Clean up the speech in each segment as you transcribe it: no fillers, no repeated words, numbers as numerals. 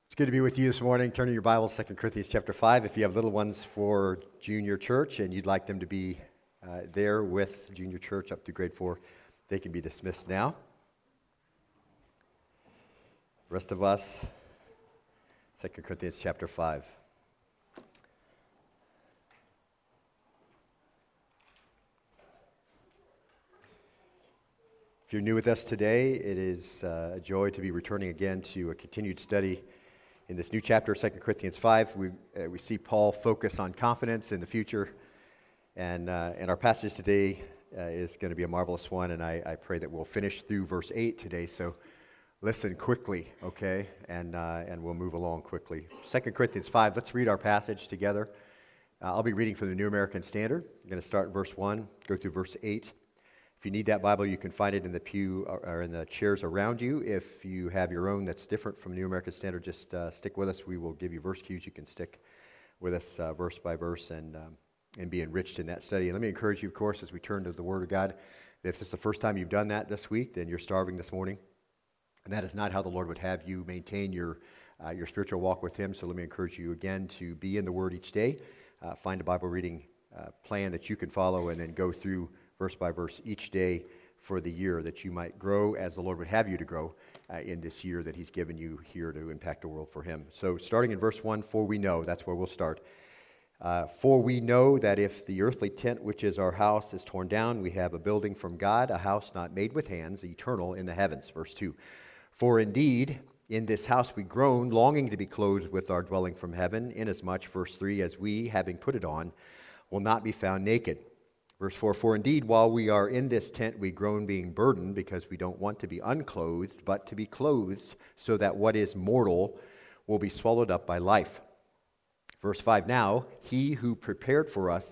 It's good to be with you this morning. Turn to your Bible, 2 Corinthians chapter 5. If you have little ones for junior church and you'd like them to be there with junior church up to grade 4, they can be dismissed now. The rest of us, 2 Corinthians chapter 5. If you're new with us today, it is a joy to be returning again to a continued study in this new chapter, 2 Corinthians 5. We see Paul focus on confidence in the future, and our passage today is going to be a marvelous one, and I pray that we'll finish through verse 8 today, so listen quickly, okay, and we'll move along quickly. 2 Corinthians 5, let's read our passage together. I'll be reading from the New American Standard. I'm going to start in verse 1, go through verse 8. If you need that Bible, you can find it in the pew or in the chairs around you. If you have your own that's different from New American Standard, just stick with us. We will give you verse cues. You can stick with us verse by verse and be enriched in that study. And let me encourage you, of course, as we turn to the Word of God, that if this is the first time you've done that this week, then you're starving this morning. And that is not how the Lord would have you maintain your spiritual walk with Him. So let me encourage you again to be in the Word each day. Find a Bible reading plan that you can follow and then go through verse by verse each day for the year, that you might grow as the Lord would have you to grow in this year that He's given you here to impact the world for Him. So starting in verse 1, for we know, that's where we'll start. For we know that if the earthly tent which is our house is torn down, we have a building from God, a house not made with hands, eternal in the heavens. Verse 2, for indeed in this house we groan, longing to be clothed with our dwelling from heaven, inasmuch, verse 3, as we, having put it on, will not be found naked. Verse 4, for indeed, while we are in this tent, we groan being burdened, because we don't want to be unclothed, but to be clothed, so that what is mortal will be swallowed up by life. Verse 5, now, He who prepared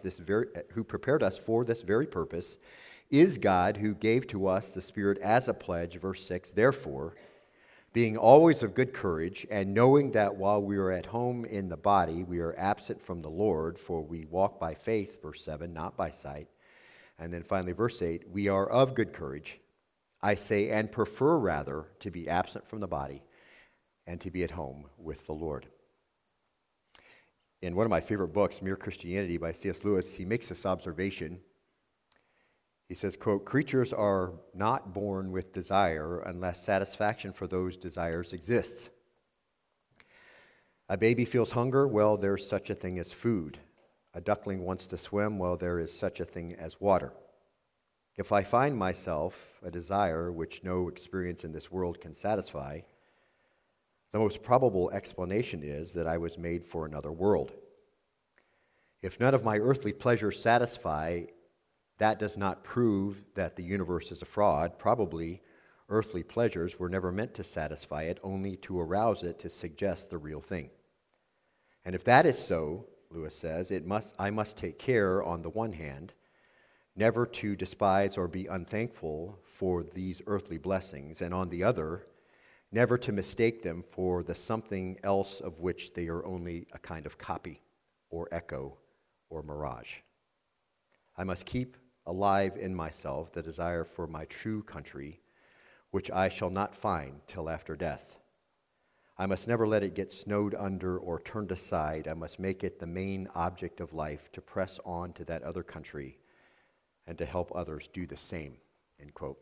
us for this very purpose is God, who gave to us the Spirit as a pledge. Verse 6, therefore, being always of good courage, and knowing that while we are at home in the body, we are absent from the Lord, for we walk by faith, verse 7, not by sight. And then finally, verse 8, we are of good courage, I say, and prefer rather to be absent from the body and to be at home with the Lord. In one of my favorite books, Mere Christianity by C.S. Lewis, he makes this observation. He says, quote, creatures are not born with desire unless satisfaction for those desires exists. A baby feels hunger, well, there's such a thing as food. A duckling wants to swim, well, there is such a thing as water. If I find myself a desire which no experience in this world can satisfy, the most probable explanation is that I was made for another world. If none of my earthly pleasures satisfy, that does not prove that the universe is a fraud. Probably earthly pleasures were never meant to satisfy it, only to arouse it to suggest the real thing. And if that is so, Lewis says, I must take care, on the one hand, never to despise or be unthankful for these earthly blessings, and on the other, never to mistake them for the something else of which they are only a kind of copy, or echo, or mirage. I must keep alive in myself the desire for my true country, which I shall not find till after death. I must never let it get snowed under or turned aside. I must make it the main object of life to press on to that other country and to help others do the same, end quote.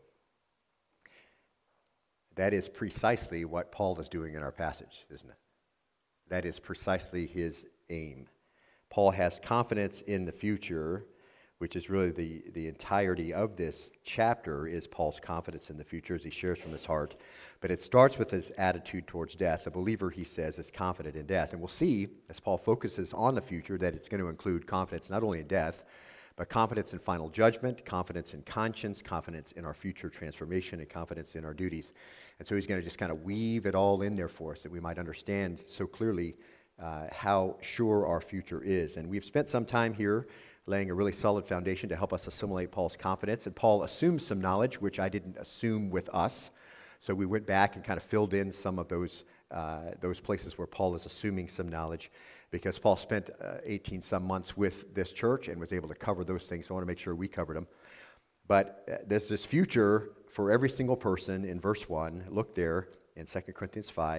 That is precisely what Paul is doing in our passage, isn't it? That is precisely his aim. Paul has confidence in the future, which is really the entirety of this chapter, is Paul's confidence in the future as he shares from his heart. But it starts with his attitude towards death. A believer, he says, is confident in death. And we'll see, as Paul focuses on the future, that it's going to include confidence not only in death, but confidence in final judgment, confidence in conscience, confidence in our future transformation, and confidence in our duties. And so he's going to just kind of weave it all in there for us that we might understand so clearly how sure our future is. And we've spent some time here laying a really solid foundation to help us assimilate Paul's confidence. And Paul assumes some knowledge, which I didn't assume with us. So we went back and kind of filled in some of those places where Paul is assuming some knowledge, because Paul spent 18-some months with this church and was able to cover those things. So I want to make sure we covered them. But there's this future for every single person in verse 1. Look there in 2 Corinthians 5.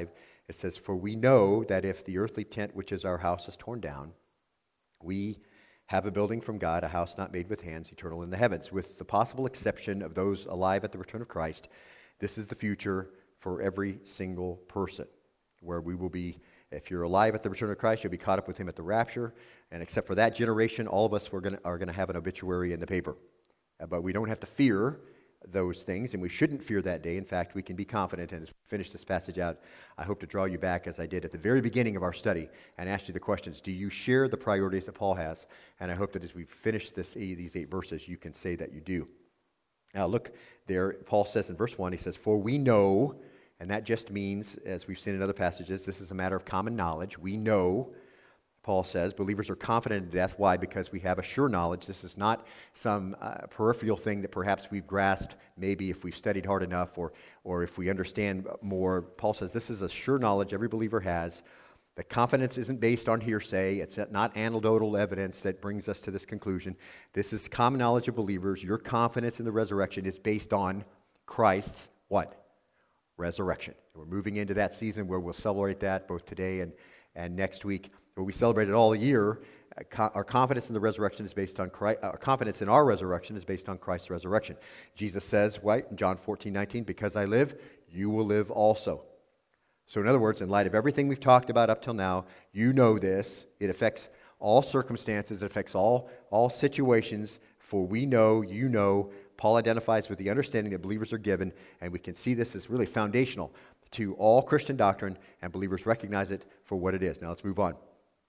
It says, "For we know that if the earthly tent which is our house is torn down, we have a building from God, a house not made with hands, eternal in the heavens." With the possible exception of those alive at the return of Christ, this is the future for every single person, where we will be, if you're alive at the return of Christ, you'll be caught up with him at the rapture. And except for that generation, all of us are going to have an obituary in the paper. But we don't have to fear those things, and we shouldn't fear that day. In fact, we can be confident. And as we finish this passage out, I hope to draw you back, as I did at the very beginning of our study, and ask you the questions. Do you share the priorities that Paul has? And I hope that as we finish these 8 verses, you can say that you do. Now look there, Paul says in verse 1, he says, "For we know," and that just means, as we've seen in other passages, this is a matter of common knowledge. We know, Paul says, believers are confident in death. Why? Because we have a sure knowledge. This is not some peripheral thing that perhaps we've grasped, maybe if we've studied hard enough or if we understand more. Paul says this is a sure knowledge every believer has. The confidence isn't based on hearsay. It's not anecdotal evidence that brings us to this conclusion. This is common knowledge of believers. Your confidence in the resurrection is based on Christ's what? Resurrection. We're moving into that season where we'll celebrate that both today and next week. Where we celebrate it all year. Our confidence in the resurrection is based on Christ. Our confidence in our resurrection is based on Christ's resurrection. Jesus says, right, in John 14:19, "Because I live, you will live also." So in other words, in light of everything we've talked about up till now, you know this. It affects all circumstances. It affects all situations. For we know, you know. Paul identifies with the understanding that believers are given, and we can see this as really foundational to all Christian doctrine, and believers recognize it for what it is. Now let's move on.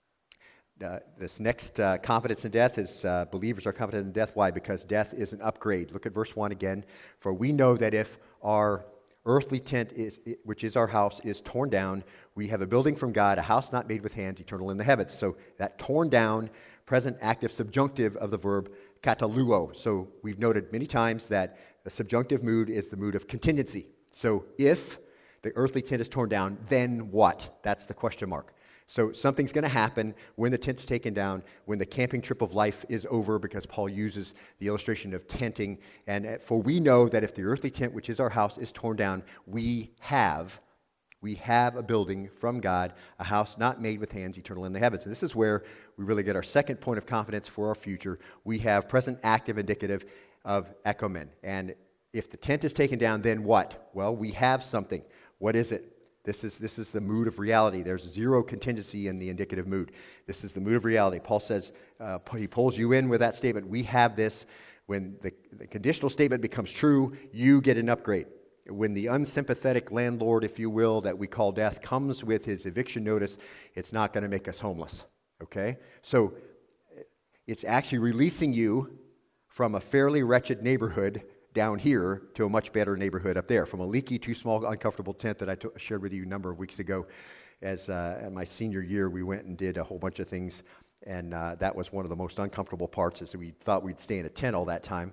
This next confidence in death is believers are confident in death. Why? Because death is an upgrade. Look at verse 1 again. "For we know that if our earthly tent, which is our house, is torn down, we have a building from God, a house not made with hands, eternal in the heavens." So that torn down, present active subjunctive of the verb kataluo. So we've noted many times that the subjunctive mood is the mood of contingency. So if the earthly tent is torn down, then what? That's the question mark. So something's going to happen when the tent's taken down, when the camping trip of life is over, because Paul uses the illustration of tenting. And for we know that if the earthly tent, which is our house, is torn down, we have a building from God, a house not made with hands, eternal in the heavens. And this is where we really get our second point of confidence for our future. We have present active indicative of echomen. And if the tent is taken down, then what? Well, we have something. What is it? This is the mood of reality. There's zero contingency in the indicative mood. This is the mood of reality. Paul says, he pulls you in with that statement. We have this. When the conditional statement becomes true, you get an upgrade. When the unsympathetic landlord, if you will, that we call death, comes with his eviction notice, it's not going to make us homeless. Okay? So it's actually releasing you from a fairly wretched neighborhood down here to a much better neighborhood up there, from a leaky, too small, uncomfortable tent that I shared with you a number of weeks ago. As in my senior year, we went and did a whole bunch of things, and that was one of the most uncomfortable parts, is we thought we'd stay in a tent all that time,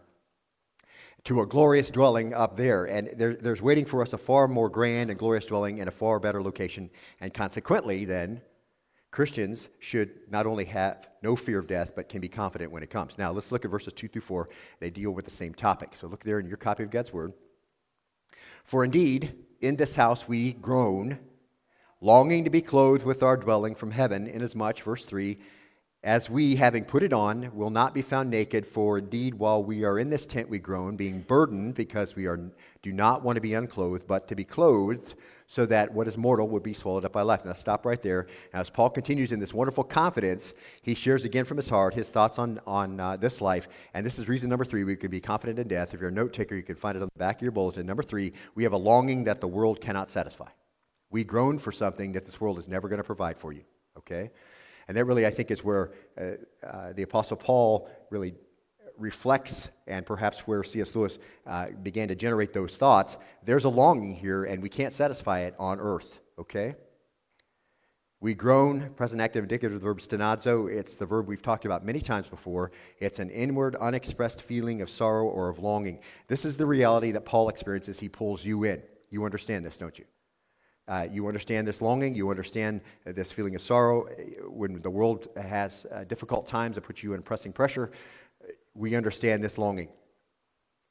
to a glorious dwelling up there. And there's waiting for us a far more grand and glorious dwelling in a far better location, and consequently, then, Christians should not only have no fear of death, but can be confident when it comes. Now, let's look at verses 2 through 4. They deal with the same topic. So look there in your copy of God's Word. "For indeed, in this house we groan, longing to be clothed with our dwelling from heaven, inasmuch," verse 3, "as we, having put it on, will not be found naked. For indeed, while we are in this tent we groan, being burdened, because we do not want to be unclothed, but to be clothed, so that what is mortal would be swallowed up by life." Now stop right there. Now, as Paul continues in this wonderful confidence, he shares again from his heart his thoughts on this life. And this is reason number 3, we can be confident in death. If you're a note taker, you can find it on the back of your bulletin. Number 3, we have a longing that the world cannot satisfy. We groan for something that this world is never going to provide for you. Okay? And that really, I think, is where the Apostle Paul really reflects, and perhaps where C.S. Lewis began to generate those thoughts. There's a longing here, and we can't satisfy it on earth, okay? We groan, present active indicative of the verb stenazo. It's the verb we've talked about many times before. It's an inward, unexpressed feeling of sorrow or of longing. This is the reality that Paul experiences. He pulls you in. You understand this, don't you? You understand this longing. You understand this feeling of sorrow. When the world has difficult times that put you in pressing pressure, we understand this longing.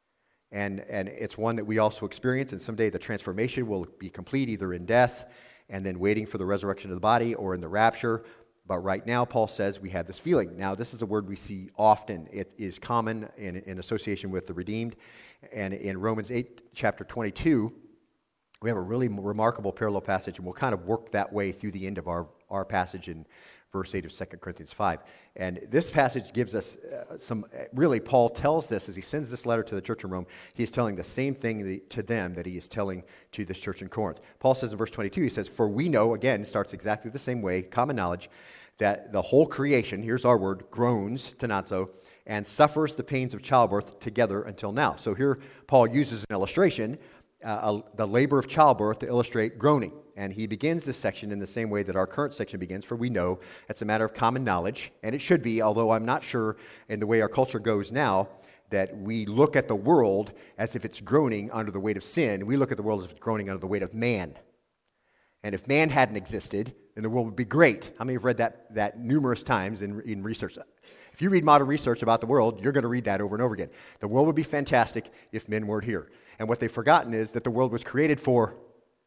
And it's one that we also experience, and someday the transformation will be complete, either in death and then waiting for the resurrection of the body or in the rapture. But right now, Paul says we have this feeling. Now, this is a word we see often. It is common in association with the redeemed. And in Romans 8, chapter 22, we have a really remarkable parallel passage, and we'll kind of work that way through the end of our passage in verse 8 of 2 Corinthians 5. And this passage gives us really, Paul tells this as he sends this letter to the church in Rome. He's telling the same thing to them that he is telling to this church in Corinth. Paul says in verse 22, he says, "For we know," again, starts exactly the same way, common knowledge, that the whole creation, here's our word, groans, tenazo, and suffers the pains of childbirth together until now. So here Paul uses an illustration, the labor of childbirth, to illustrate groaning. And he begins this section in the same way that our current section begins, for we know it's a matter of common knowledge, and it should be, although I'm not sure in the way our culture goes now, that we look at the world as if it's groaning under the weight of sin. We look at the world as if it's groaning under the weight of man. And if man hadn't existed, then the world would be great. How many have read that numerous times in research? If you read modern research about the world, you're going to read that over and over again. The world would be fantastic if men weren't here. And what they've forgotten is that the world was created for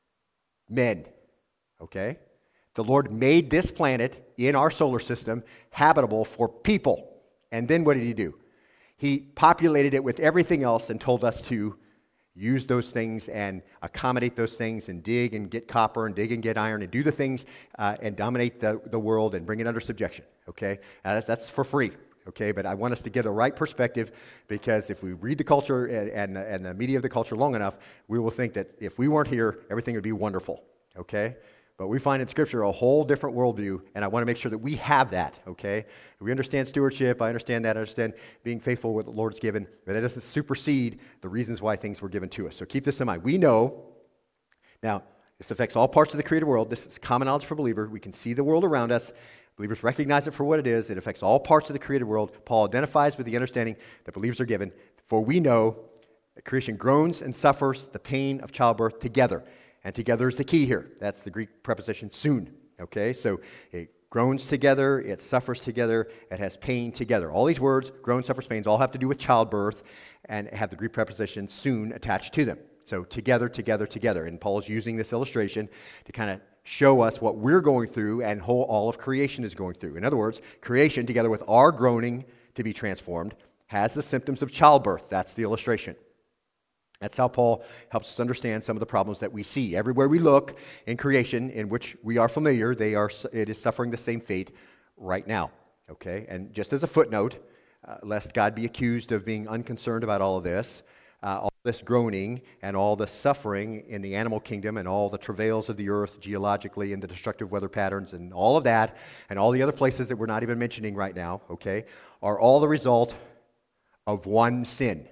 men, okay? The Lord made this planet in our solar system habitable for people. And then what did he do? He populated it with everything else and told us to use those things and accommodate those things and dig and get copper and dig and get iron and do the things and dominate the world and bring it under subjection, okay? That's for free, okay? But I want us to get a right perspective, because if we read the culture and the media of the culture long enough, we will think that if we weren't here, everything would be wonderful, okay? But we find in Scripture a whole different worldview, and I want to make sure that we have that, okay? We understand stewardship. I understand that. I understand being faithful with what the Lord's given, but that doesn't supersede the reasons why things were given to us. So keep this in mind. We know, now, this affects all parts of the created world. This is common knowledge for a believer. We can see the world around us. Believers recognize it for what it is. It affects all parts of the created world. Paul identifies with the understanding that believers are given. For we know that creation groans and suffers the pain of childbirth together. And together is the key here. That's the Greek preposition soon. Okay, so it groans together, it suffers together, it has pain together. All these words, groan, suffers, pains, all have to do with childbirth and have the Greek preposition soon attached to them. So together, together, together. And Paul is using this illustration to kind of show us what we're going through and all of creation is going through. In other words, creation, together with our groaning to be transformed, has the symptoms of childbirth. That's the illustration. That's how Paul helps us understand some of the problems that we see. Everywhere we look in creation, in which we are familiar, it is suffering the same fate right now. Okay? And just as a footnote, lest God be accused of being unconcerned about all of this groaning and all the suffering in the animal kingdom and all the travails of the earth geologically and the destructive weather patterns and all of that and all the other places that we're not even mentioning right now, okay, are all the result of one sin.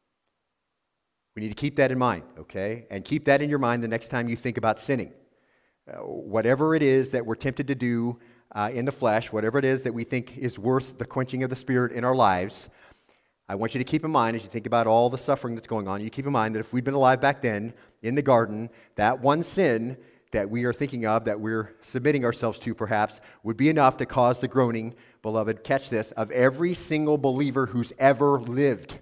We need to keep that in mind, okay? And keep that in your mind the next time you think about sinning. Whatever it is that we're tempted to do in the flesh, whatever it is that we think is worth the quenching of the Spirit in our lives, I want you to keep in mind as you think about all the suffering that's going on, you keep in mind that if we'd been alive back then in the garden, that one sin that we are thinking of, that we're submitting ourselves to perhaps, would be enough to cause the groaning, beloved, catch this, of every single believer who's ever lived.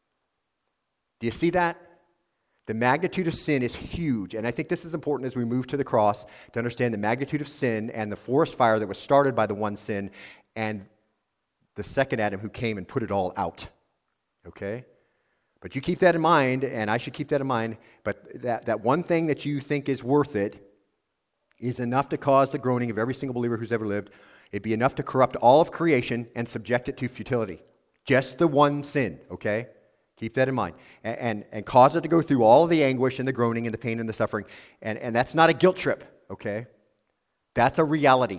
Do you see that? The magnitude of sin is huge, and I think this is important as we move to the cross to understand the magnitude of sin and the forest fire that was started by the one sin and the second Adam who came and put it all out. Okay? But you keep that in mind, and I should keep that in mind, but that one thing that you think is worth it is enough to cause the groaning of every single believer who's ever lived. It'd be enough to corrupt all of creation and subject it to futility. Just the one sin, okay? Keep that in mind. And cause it to go through all of the anguish and the groaning and the pain and the suffering. And that's not a guilt trip, okay? That's a reality.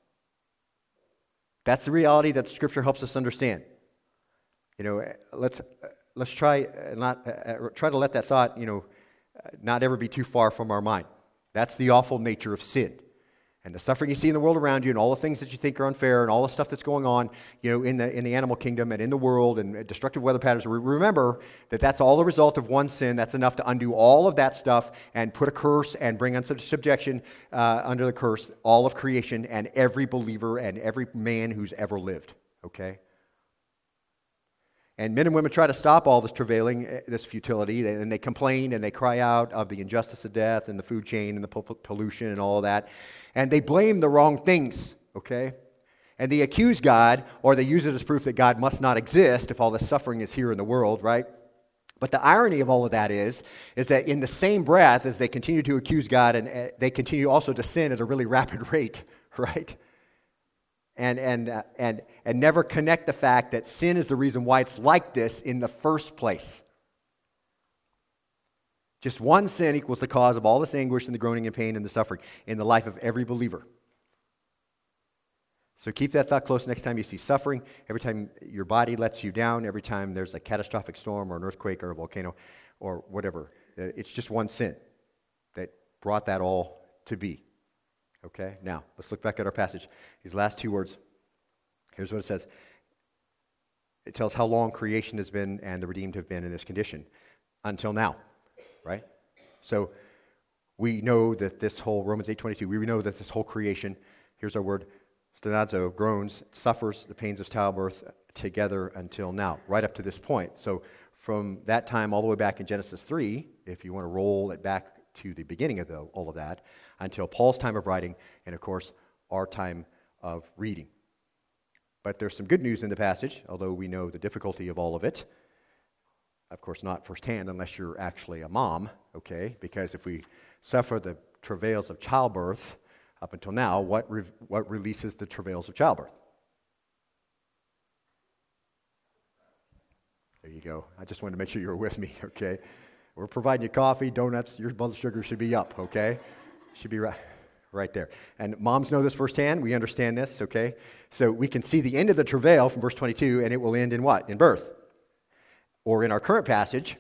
That's the reality that Scripture helps us understand. You know, let's try to let that thought, not ever be too far from our mind. That's the awful nature of sin. And the suffering you see in the world around you and all the things that you think are unfair and all the stuff that's going on, in the animal kingdom and in the world and destructive weather patterns, remember that that's all the result of one sin. That's enough to undo all of that stuff and put a curse and bring under subjection under the curse all of creation and every believer and every man who's ever lived, okay? And men and women try to stop all this travailing, this futility, and they complain and they cry out of the injustice of death and the food chain and the pollution and all of that. And they blame the wrong things, okay? And they accuse God, or they use it as proof that God must not exist if all this suffering is here in the world, right? But the irony of all of that is that in the same breath as they continue to accuse God, and they continue also to sin at a really rapid rate, right? And never connect the fact that sin is the reason why it's like this in the first place. Just one sin equals the cause of all this anguish and the groaning and pain and the suffering in the life of every believer. So keep that thought close next time you see suffering, every time your body lets you down, every time there's a catastrophic storm or an earthquake or a volcano or whatever. It's just one sin that brought that all to be. Okay, now let's look back at our passage. These last two words. Here's what it says. It tells how long creation has been and the redeemed have been in this condition until now, right? So we know that this whole, Romans 8:22, we know that this whole creation, here's our word, stenazo, groans, suffers the pains of childbirth together until now, right up to this point. So from that time all the way back in Genesis 3, if you want to roll it back to the beginning of all of that, until Paul's time of writing, and of course, our time of reading. But there's some good news in the passage, although we know the difficulty of all of it. Of course, not firsthand unless you're actually a mom, okay? Because if we suffer the travails of childbirth up until now, what releases the travails of childbirth? There you go. I just wanted to make sure you were with me, okay? We're providing you coffee, donuts, your blood sugar should be up, okay? Should be right there. And moms know this firsthand. We understand this, okay? So we can see the end of the travail from verse 22, and it will end in what? In birth. Or in our current passage,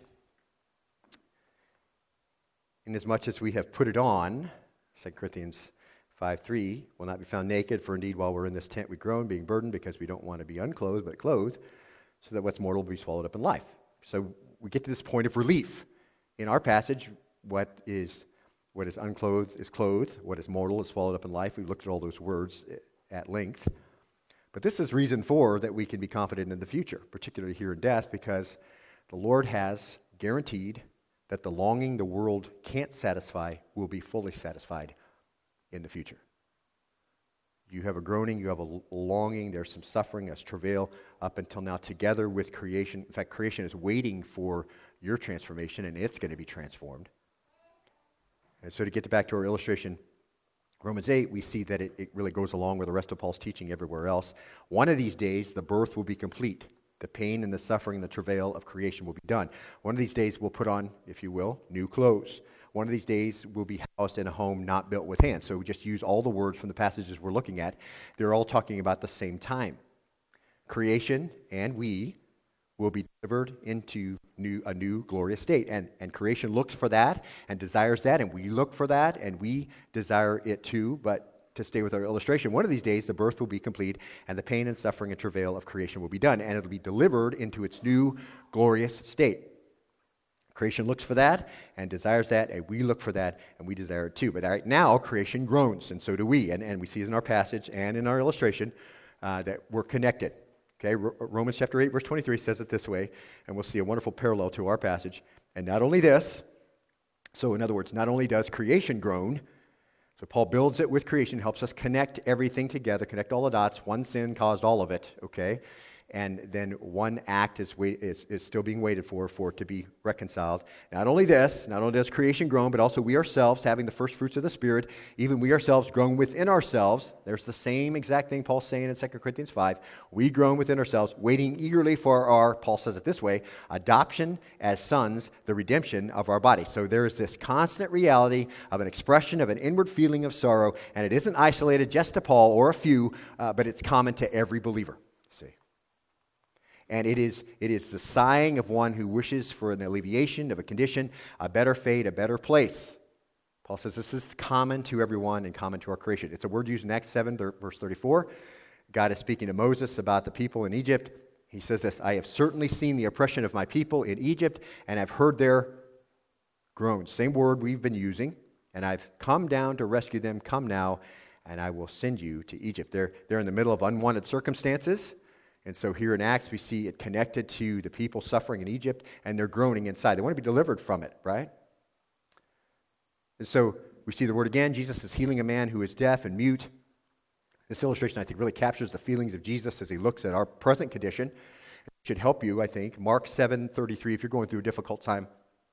inasmuch as we have put it on, 2 Corinthians 5:3, will not be found naked, for indeed while we're in this tent we groan, being burdened, because we don't want to be unclothed, but clothed, so that what's mortal will be swallowed up in life. So we get to this point of relief. In our passage, what is unclothed is clothed, what is mortal is swallowed up in life. We've looked at all those words at length. But this is reason for that we can be confident in the future, particularly here in death, because the Lord has guaranteed that the longing the world can't satisfy will be fully satisfied in the future. You have a groaning, you have a longing, there's some suffering, there's travail up until now together with creation. In fact, creation is waiting for your transformation, and it's going to be transformed. And so to get back to our illustration, Romans 8, we see that it really goes along with the rest of Paul's teaching everywhere else. One of these days, the birth will be complete. The pain and the suffering and the travail of creation will be done. One of these days, we'll put on, if you will, new clothes. One of these days, we'll be housed in a home not built with hands. So we just use all the words from the passages we're looking at. They're all talking about the same time. Creation and we will be delivered into a new glorious state. And creation looks for that and desires that, and we look for that, and we desire it too. But to stay with our illustration, one of these days the birth will be complete, and the pain and suffering and travail of creation will be done, and it'll be delivered into its new glorious state. Creation looks for that and desires that, and we look for that, and we desire it too. But right now, creation groans, and so do we. And we see in our passage and in our illustration that we're connected. Okay, Romans chapter 8, verse 23 says it this way, and we'll see a wonderful parallel to our passage. And not only this, so in other words, not only does creation groan, so Paul builds it with creation, helps us connect everything together, connect all the dots. One sin caused all of it, okay? And then one act is still being waited for it to be reconciled. Not only does creation groan, but also we ourselves, having the first fruits of the Spirit, even we ourselves groan within ourselves. There's the same exact thing Paul's saying in 2 Corinthians 5. We groan within ourselves, waiting eagerly for our, Paul says it this way, adoption as sons, the redemption of our body. So there is this constant reality of an expression of an inward feeling of sorrow, and it isn't isolated just to Paul or a few, but it's common to every believer. See? And it is the sighing of one who wishes for an alleviation of a condition, a better fate, a better place. Paul says this is common to everyone and common to our creation. It's a word used in Acts 7, verse 34. God is speaking to Moses about the people in Egypt. He says this, I have certainly seen the oppression of my people in Egypt, and I've heard their groans. Same word we've been using. And I've come down to rescue them. Come now, and I will send you to Egypt. They're in the middle of unwanted circumstances. And so here in Acts, we see it connected to the people suffering in Egypt, and they're groaning inside. They want to be delivered from it, right? And so we see the word again. Jesus is healing a man who is deaf and mute. This illustration, I think, really captures the feelings of Jesus as he looks at our present condition. It should help you, I think. Mark 7:33, if you're going through a difficult time.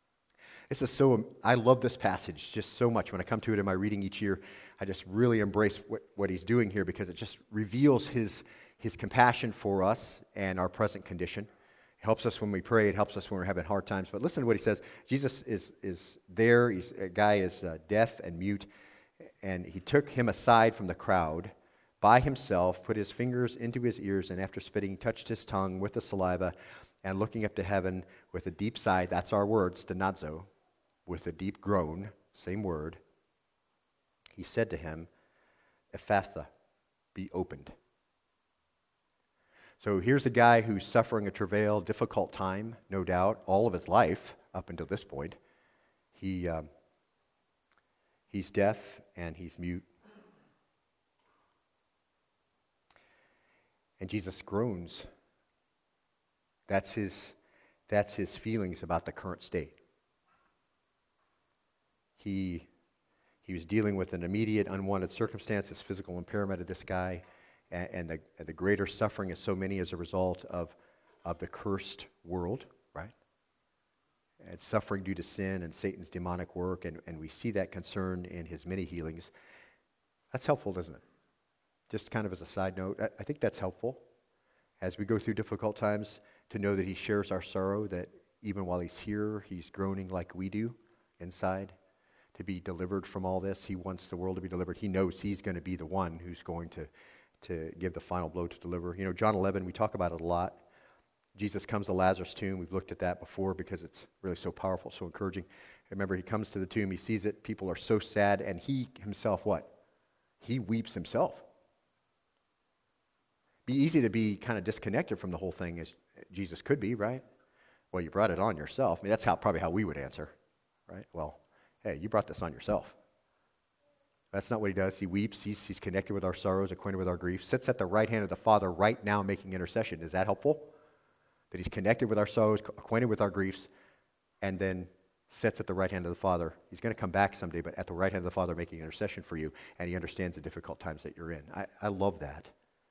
I love this passage just so much. When I come to it in my reading each year, I just really embrace what he's doing here because it just reveals his compassion for us and our present condition. It helps us when we pray. It helps us when we're having hard times. But listen to what he says. Jesus is there. A guy is deaf and mute, and he took him aside from the crowd by himself, put his fingers into his ears, and after spitting, touched his tongue with the saliva, and looking up to heaven with a deep sigh, that's our word, stenazo, with a deep groan, same word, he said to him, Ephphatha, be opened. So here's a guy who's suffering a travail, difficult time, no doubt, all of his life up until this point. He's deaf and he's mute. And Jesus groans. That's his feelings about the current state. He was dealing with an immediate unwanted circumstance, this physical impairment of this guy, and the greater suffering of so many as a result of the cursed world, right? And suffering due to sin and Satan's demonic work, and we see that concern in his many healings. That's helpful, doesn't it? Just kind of as a side note, I think that's helpful as we go through difficult times to know that he shares our sorrow, that even while he's here, he's groaning like we do inside to be delivered from all this. He wants the world to be delivered. He knows he's going to be the one who's going to give the final blow to deliver. You know, John 11, we talk about it a lot. Jesus comes to Lazarus' tomb. We've looked at that before because it's really so powerful, so encouraging. Remember, he comes to the tomb, he sees it, people are so sad, and he himself, what? He weeps himself. Be easy to be kind of disconnected from the whole thing as Jesus could be, right? Well, you brought it on yourself. I mean, that's probably how we would answer, right? Well, hey, you brought this on yourself. That's not what he does. He weeps. He's connected with our sorrows, acquainted with our grief, sits at the right hand of the Father right now making intercession. Is that helpful? That he's connected with our sorrows, acquainted with our griefs, and then sits at the right hand of the Father. He's going to come back someday, but at the right hand of the Father making intercession for you, and he understands the difficult times that you're in. I love that.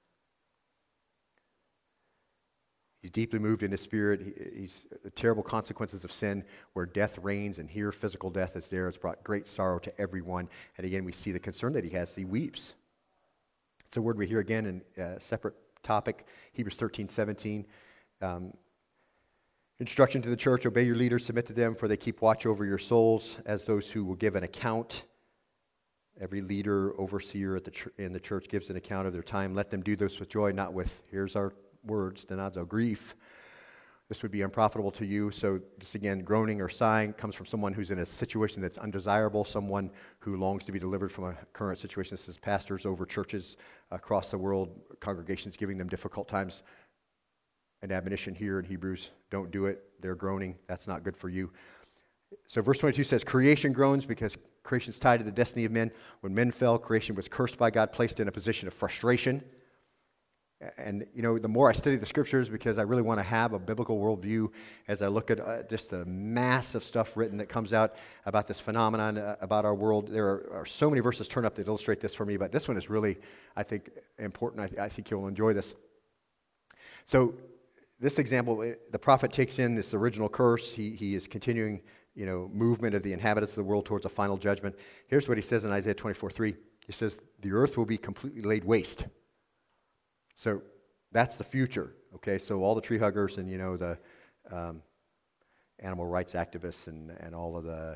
He's deeply moved in his spirit. He's the terrible consequences of sin, where death reigns, and here physical death is there. It's brought great sorrow to everyone. And again, we see the concern that he has. He weeps. It's a word we hear again in a separate topic, Hebrews 13:17. Instruction to the church: obey your leaders, submit to them, for they keep watch over your souls as those who will give an account. Every leader, overseer in the church gives an account of their time. Let them do this with joy, not with, here's our words, stenazo, grief. This would be unprofitable to you. So this again, groaning or sighing comes from someone who's in a situation that's undesirable, someone who longs to be delivered from a current situation. This is pastors over churches across the world, congregations giving them difficult times. An admonition here in Hebrews, don't do it. They're groaning. That's not good for you. So verse 22 says, creation groans because creation is tied to the destiny of men. When men fell, creation was cursed by God, placed in a position of frustration. And, you know, the more I study the scriptures, because I really want to have a biblical worldview as I look at just the massive stuff written that comes out about this phenomenon, about our world. There are so many verses turned up that illustrate this for me, but this one is really, I think, important. I think you'll enjoy this. So this example, the prophet takes in this original curse. He is continuing, movement of the inhabitants of the world towards a final judgment. Here's what he says in Isaiah 24:3. He says, the earth will be completely laid waste. So that's the future, okay? So all the tree huggers and, the animal rights activists and all of the,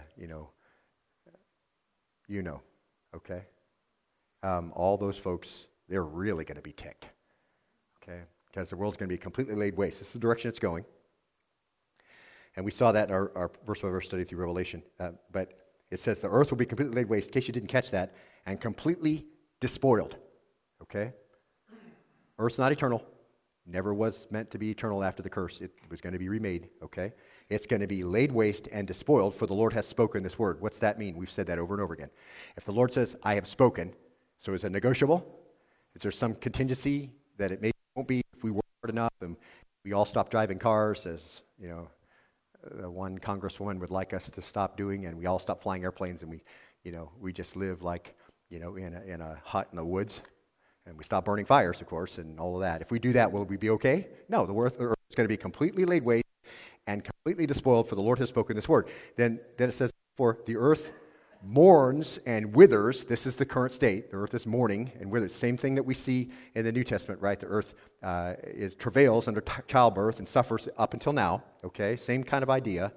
okay? All those folks, they're really going to be ticked, okay? Because the world's going to be completely laid waste. This is the direction it's going. And we saw that in our verse-by-verse study through Revelation. But it says the earth will be completely laid waste, in case you didn't catch that, and completely despoiled, okay? Earth's not eternal. Never was meant to be eternal after the curse. It was going to be remade, okay? It's going to be laid waste and despoiled, for the Lord has spoken this word. What's that mean? We've said that over and over again. If the Lord says, I have spoken, so is it negotiable? Is there some contingency that it maybe won't be if we work hard enough, and we all stop driving cars, as the one congresswoman would like us to stop doing, and we all stop flying airplanes, and we just live like in a hut in the woods, and we stop burning fires, of course, and all of that. If we do that, will we be okay? No, the earth is going to be completely laid waste and completely despoiled, for the Lord has spoken this word. Then it says, for the earth mourns and withers. This is the current state. The earth is mourning and withers. Same thing that we see in the New Testament, right? The earth travails under childbirth and suffers up until now. Okay, same kind of idea.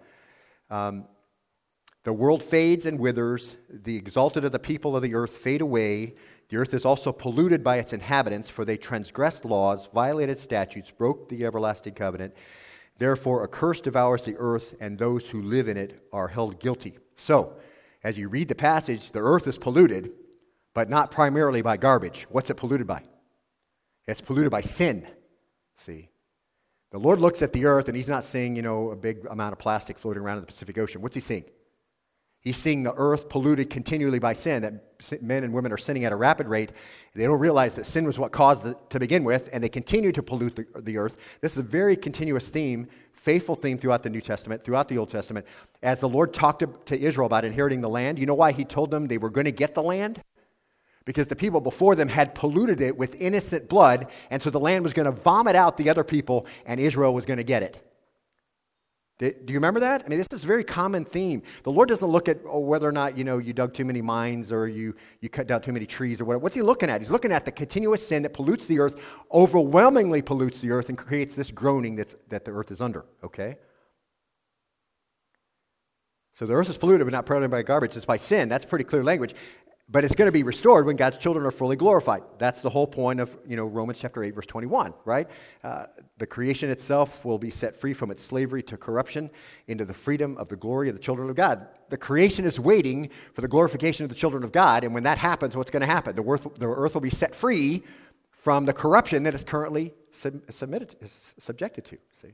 The world fades and withers. The exalted of the people of the earth fade away. The earth is also polluted by its inhabitants, for they transgressed laws, violated statutes, broke the everlasting covenant. Therefore, a curse devours the earth, and those who live in it are held guilty. So, as you read the passage, the earth is polluted, but not primarily by garbage. What's it polluted by? It's polluted by sin. See? The Lord looks at the earth, and he's not seeing, a big amount of plastic floating around in the Pacific Ocean. What's he seeing? He's seeing the earth polluted continually by sin, that men and women are sinning at a rapid rate. They don't realize that sin was what caused it to begin with, and they continue to pollute the earth. This is a very continuous theme, faithful theme throughout the New Testament, throughout the Old Testament. As the Lord talked to Israel about inheriting the land, you know why he told them they were going to get the land? Because the people before them had polluted it with innocent blood, and so the land was going to vomit out the other people, and Israel was going to get it. Do you remember that? I mean, this is a very common theme. The Lord doesn't look at whether or not, you dug too many mines or you cut down too many trees or whatever. What's he looking at? He's looking at the continuous sin that pollutes the earth, overwhelmingly pollutes the earth, and creates this groaning that the earth is under, okay? So the earth is polluted, but not primarily by garbage. It's by sin. That's pretty clear language. But it's going to be restored when God's children are fully glorified. That's the whole point of, Romans chapter 8, verse 21, right? The creation itself will be set free from its slavery to corruption into the freedom of the glory of the children of God. The creation is waiting for the glorification of the children of God, and when that happens, what's going to happen? The earth will be set free from the corruption that is currently subjected to, see?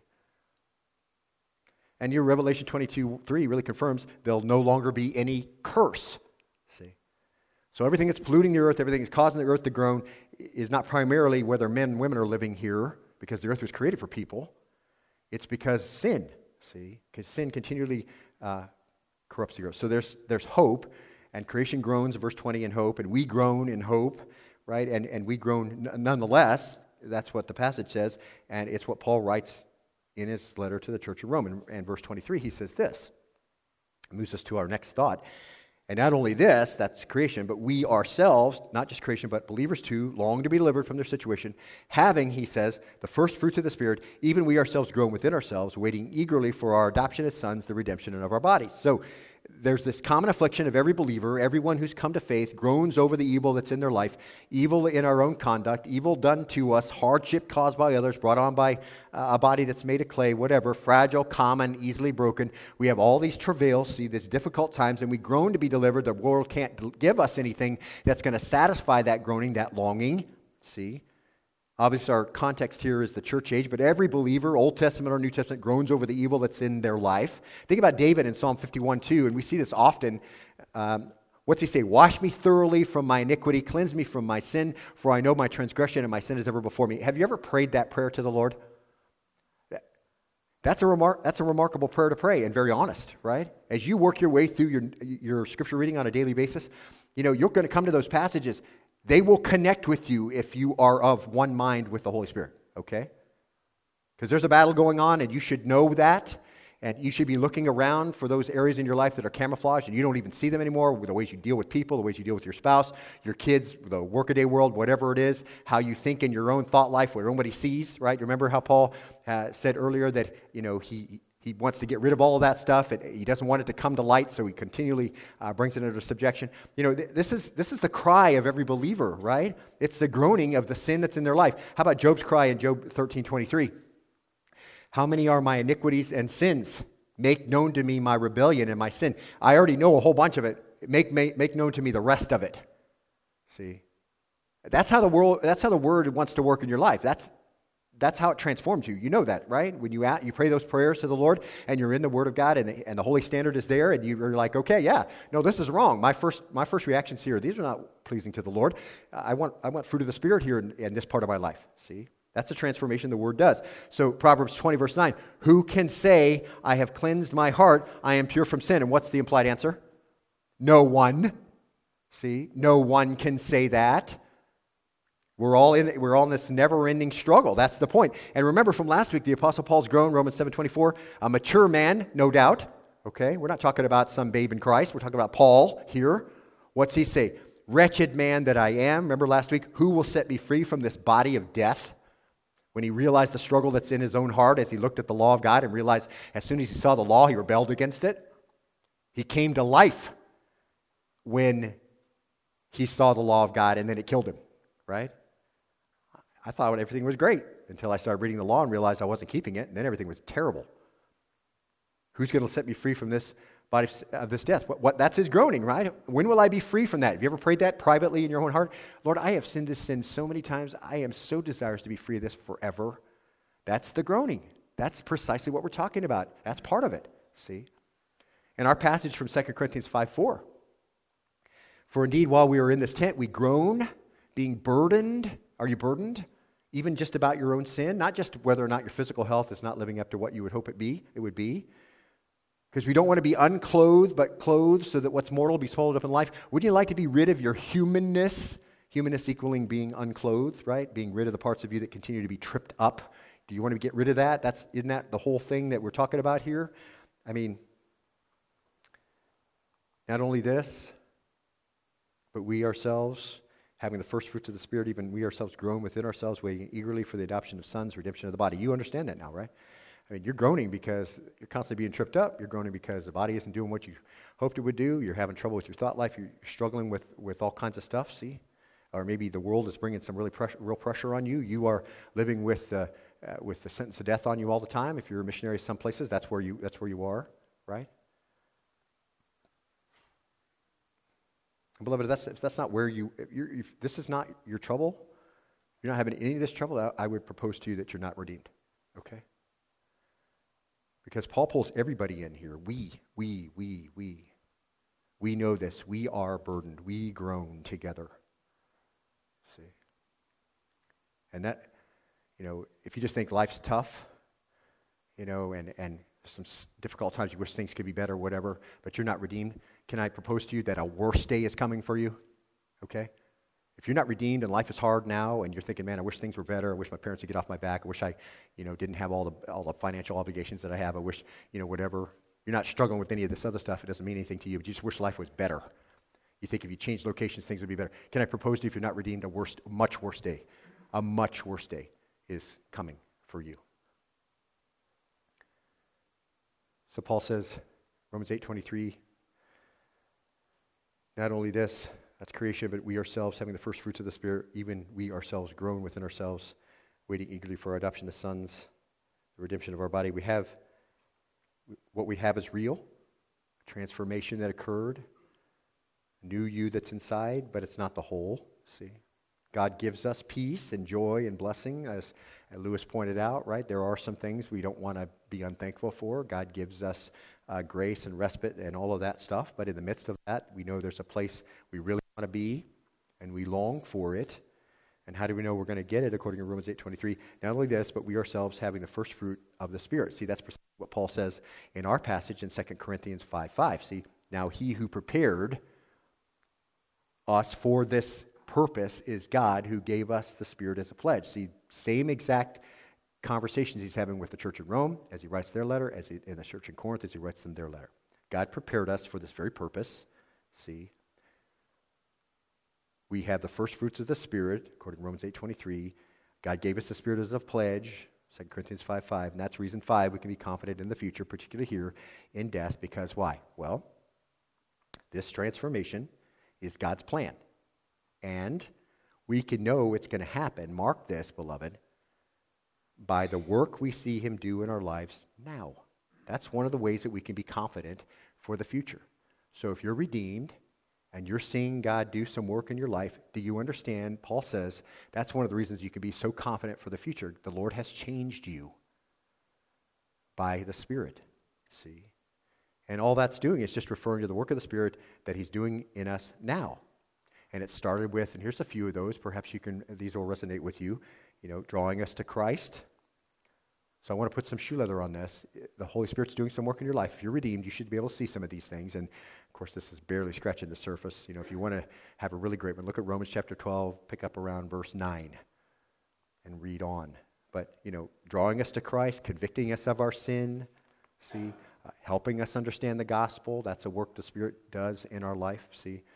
And your Revelation 22:3 really confirms there'll no longer be any curse, see? So everything that's polluting the earth, everything that's causing the earth to groan, is not primarily whether men and women are living here, because the earth was created for people. It's because sin, see? Because sin continually corrupts the earth. So there's hope, and creation groans, verse 20, in hope, and we groan in hope, right? And we groan nonetheless. That's what the passage says, and it's what Paul writes in his letter to the church of Rome. And verse 23, he says this. It moves us to our next thought. And not only this, that's creation, but we ourselves, not just creation, but believers too, long to be delivered from their situation, having, he says, the first fruits of the Spirit, even we ourselves groan within ourselves, waiting eagerly for our adoption as sons, the redemption of our bodies. So there's this common affliction of every believer, everyone who's come to faith, groans over the evil that's in their life, evil in our own conduct, evil done to us, hardship caused by others, brought on by a body that's made of clay, whatever, fragile, common, easily broken. We have all these travails, see, these difficult times, and we groan to be delivered. The world can't give us anything that's going to satisfy that groaning, that longing, see. Obviously, our context here is the church age, but every believer, Old Testament or New Testament, groans over the evil that's in their life. Think about David in Psalm 51:2, and we see this often. What's he say? Wash me thoroughly from my iniquity, cleanse me from my sin, for I know my transgression and my sin is ever before me. Have you ever prayed that prayer to the Lord? That's a remarkable prayer to pray, and very honest, right? As you work your way through your scripture reading on a daily basis, you're going to come to those passages. They will connect with you if you are of one mind with the Holy Spirit, okay? Because there's a battle going on, and you should know that, and you should be looking around for those areas in your life that are camouflaged, and you don't even see them anymore, the ways you deal with people, the ways you deal with your spouse, your kids, the workaday world, whatever it is, how you think in your own thought life, where nobody sees, right? Remember how Paul said earlier that, he wants to get rid of all of that stuff, and he doesn't want it to come to light, so he continually brings it under subjection. This is the cry of every believer, right? It's the groaning of the sin that's in their life. How about Job's cry in Job 13:23? How many are my iniquities and sins? Make known to me my rebellion and my sin. I already know a whole bunch of it. Make known to me the rest of it. See? That's how the word wants to work in your life. That's how it transforms you. You know that, right? When you pray those prayers to the Lord, and you're in the Word of God, and the Holy Standard is there, and you're like, okay, yeah, no, this is wrong. My first reactions here, these are not pleasing to the Lord. I want fruit of the Spirit here in this part of my life. See, That's the transformation the Word does. So Proverbs 20, verse 9, who can say, I have cleansed my heart, I am pure from sin? And what's the implied answer? No one. See, no one can say that. We're all in this never-ending struggle. That's the point. And remember from last week, the Apostle Paul's grown, Romans 7:24, a mature man, no doubt. Okay, we're not talking about some babe in Christ. We're talking about Paul here. What's he say? Wretched man that I am. Remember last week, who will set me free from this body of death? When he realized the struggle that's in his own heart as he looked at the law of God and realized as soon as he saw the law, he rebelled against it. He came to life when he saw the law of God, and then it killed him, right? I thought everything was great until I started reading the law and realized I wasn't keeping it, and then everything was terrible. Who's going to set me free from this body of this death? That's his groaning, right? When will I be free from that? Have you ever prayed that privately in your own heart? Lord, I have sinned this sin so many times. I am so desirous to be free of this forever. That's the groaning. That's precisely what we're talking about. That's part of it, see? And our passage from 2 Corinthians 5:4. For indeed, while we are in this tent, we groan, being burdened. Are you burdened? Even just about your own sin? Not just whether or not your physical health is not living up to what you would hope it would be. Because we don't want to be unclothed, but clothed so that what's mortal will be swallowed up in life. Wouldn't you like to be rid of your humanness? Humanness equaling being unclothed, right? Being rid of the parts of you that continue to be tripped up. Do you want to get rid of that? Isn't that the whole thing that we're talking about here? I mean, not only this, but we ourselves, having the first fruits of the Spirit, even we ourselves groan within ourselves, waiting eagerly for the adoption of sons, redemption of the body. You understand that now, right? I mean, you're groaning because you're constantly being tripped up. You're groaning because the body isn't doing what you hoped it would do. You're having trouble with your thought life. You're struggling with all kinds of stuff, see? Or maybe the world is bringing some real pressure on you. You are living with the sentence of death on you all the time. If you're a missionary some places, that's where you are, right? And beloved, if that's not where if this is not your trouble, you're not having any of this trouble, I would propose to you that you're not redeemed, okay? Because Paul pulls everybody in here. We know this. We are burdened. We groan together. See? And that, if you just think life's tough, and some difficult times, you wish things could be better, whatever, but you're not redeemed, can I propose to you that a worse day is coming for you? Okay? If you're not redeemed and life is hard now and you're thinking, man, I wish things were better. I wish my parents would get off my back. I wish I, didn't have all the financial obligations that I have. I wish, whatever. You're not struggling with any of this other stuff. It doesn't mean anything to you, but you just wish life was better. You think if you change locations, things would be better. Can I propose to you, if you're not redeemed, a much worse day is coming for you. So Paul says, Romans 8:23, not only this, that's creation, but we ourselves, having the first fruits of the Spirit, even we ourselves groan within ourselves, waiting eagerly for our adoption as sons, the redemption of our body. What we have is real, transformation that occurred, new you that's inside, but it's not the whole, see? God gives us peace and joy and blessing, as Lewis pointed out, right? There are some things we don't want to be unthankful for. God gives us grace and respite and all of that stuff, but in the midst of that, we know there's a place we really want to be, and we long for it. And how do we know we're going to get it? According to Romans 8:23, not only this, but we ourselves having the first fruit of the Spirit. See, that's precisely what Paul says in our passage in 2 Corinthians 5:5. See, now he who prepared us for this purpose is God, who gave us the Spirit as a pledge. See, same exact conversations he's having with the church in Rome as he writes their letter, in the church in Corinth as he writes them their letter. God prepared us for this very purpose. See, we have the first fruits of the Spirit, according to Romans 8:23. God gave us the Spirit as a pledge, 2 Corinthians 5:5, and that's reason 5 we can be confident in the future, particularly here in death, because why? Well, this transformation is God's plan. And we can know it's going to happen, mark this, beloved, by the work we see him do in our lives now. That's one of the ways that we can be confident for the future. So if you're redeemed and you're seeing God do some work in your life, do you understand? Paul says that's one of the reasons you can be so confident for the future. The Lord has changed you by the Spirit, see? And all that's doing is just referring to the work of the Spirit that he's doing in us now. And it started with, and here's a few of those, perhaps these will resonate with you, drawing us to Christ. So I want to put some shoe leather on this. The Holy Spirit's doing some work in your life. If you're redeemed, you should be able to see some of these things. And of course, this is barely scratching the surface. If you want to have a really great one, look at Romans chapter 12, pick up around verse 9 and read on. But, drawing us to Christ, convicting us of our sin, helping us understand the gospel. That's a work the Spirit does in our life,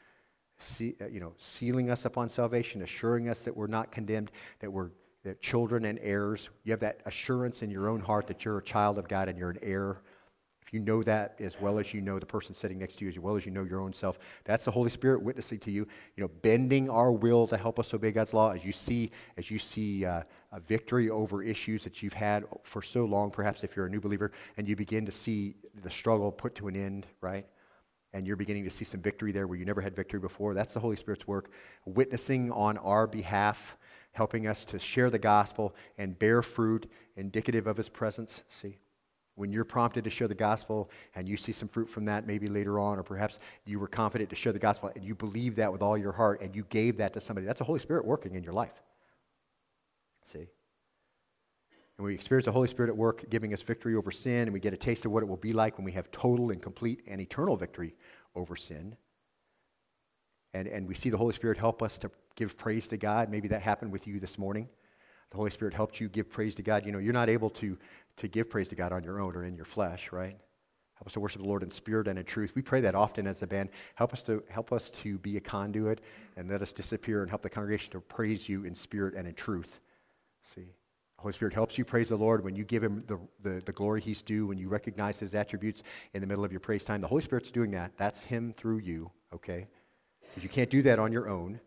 sealing us upon salvation, assuring us that we're not condemned, that we're children and heirs. You have that assurance in your own heart that you're a child of God and you're an heir. If you know that as well as you know the person sitting next to you, as well as you know your own self, that's the Holy Spirit witnessing to you, bending our will to help us obey God's law as you see a victory over issues that you've had for so long, perhaps if you're a new believer, and you begin to see the struggle put to an end, right? And you're beginning to see some victory there where you never had victory before. That's the Holy Spirit's work, witnessing on our behalf, helping us to share the gospel and bear fruit indicative of his presence. When you're prompted to share the gospel and you see some fruit from that maybe later on, or perhaps you were confident to share the gospel and you believe that with all your heart and you gave that to somebody, that's the Holy Spirit working in your life. And we experience the Holy Spirit at work giving us victory over sin, and we get a taste of what it will be like when we have total and complete and eternal victory over sin. And we see the Holy Spirit help us to give praise to God. Maybe that happened with you this morning. The Holy Spirit helped you give praise to God. You're not able to give praise to God on your own or in your flesh, right? Help us to worship the Lord in spirit and in truth. We pray that often as a band. Help us to be a conduit and let us disappear and help the congregation to praise you in spirit and in truth. The Holy Spirit helps you praise the Lord when you give him the glory he's due, when you recognize his attributes in the middle of your praise time. The Holy Spirit's doing that. That's him through you, okay? Because you can't do that on your own.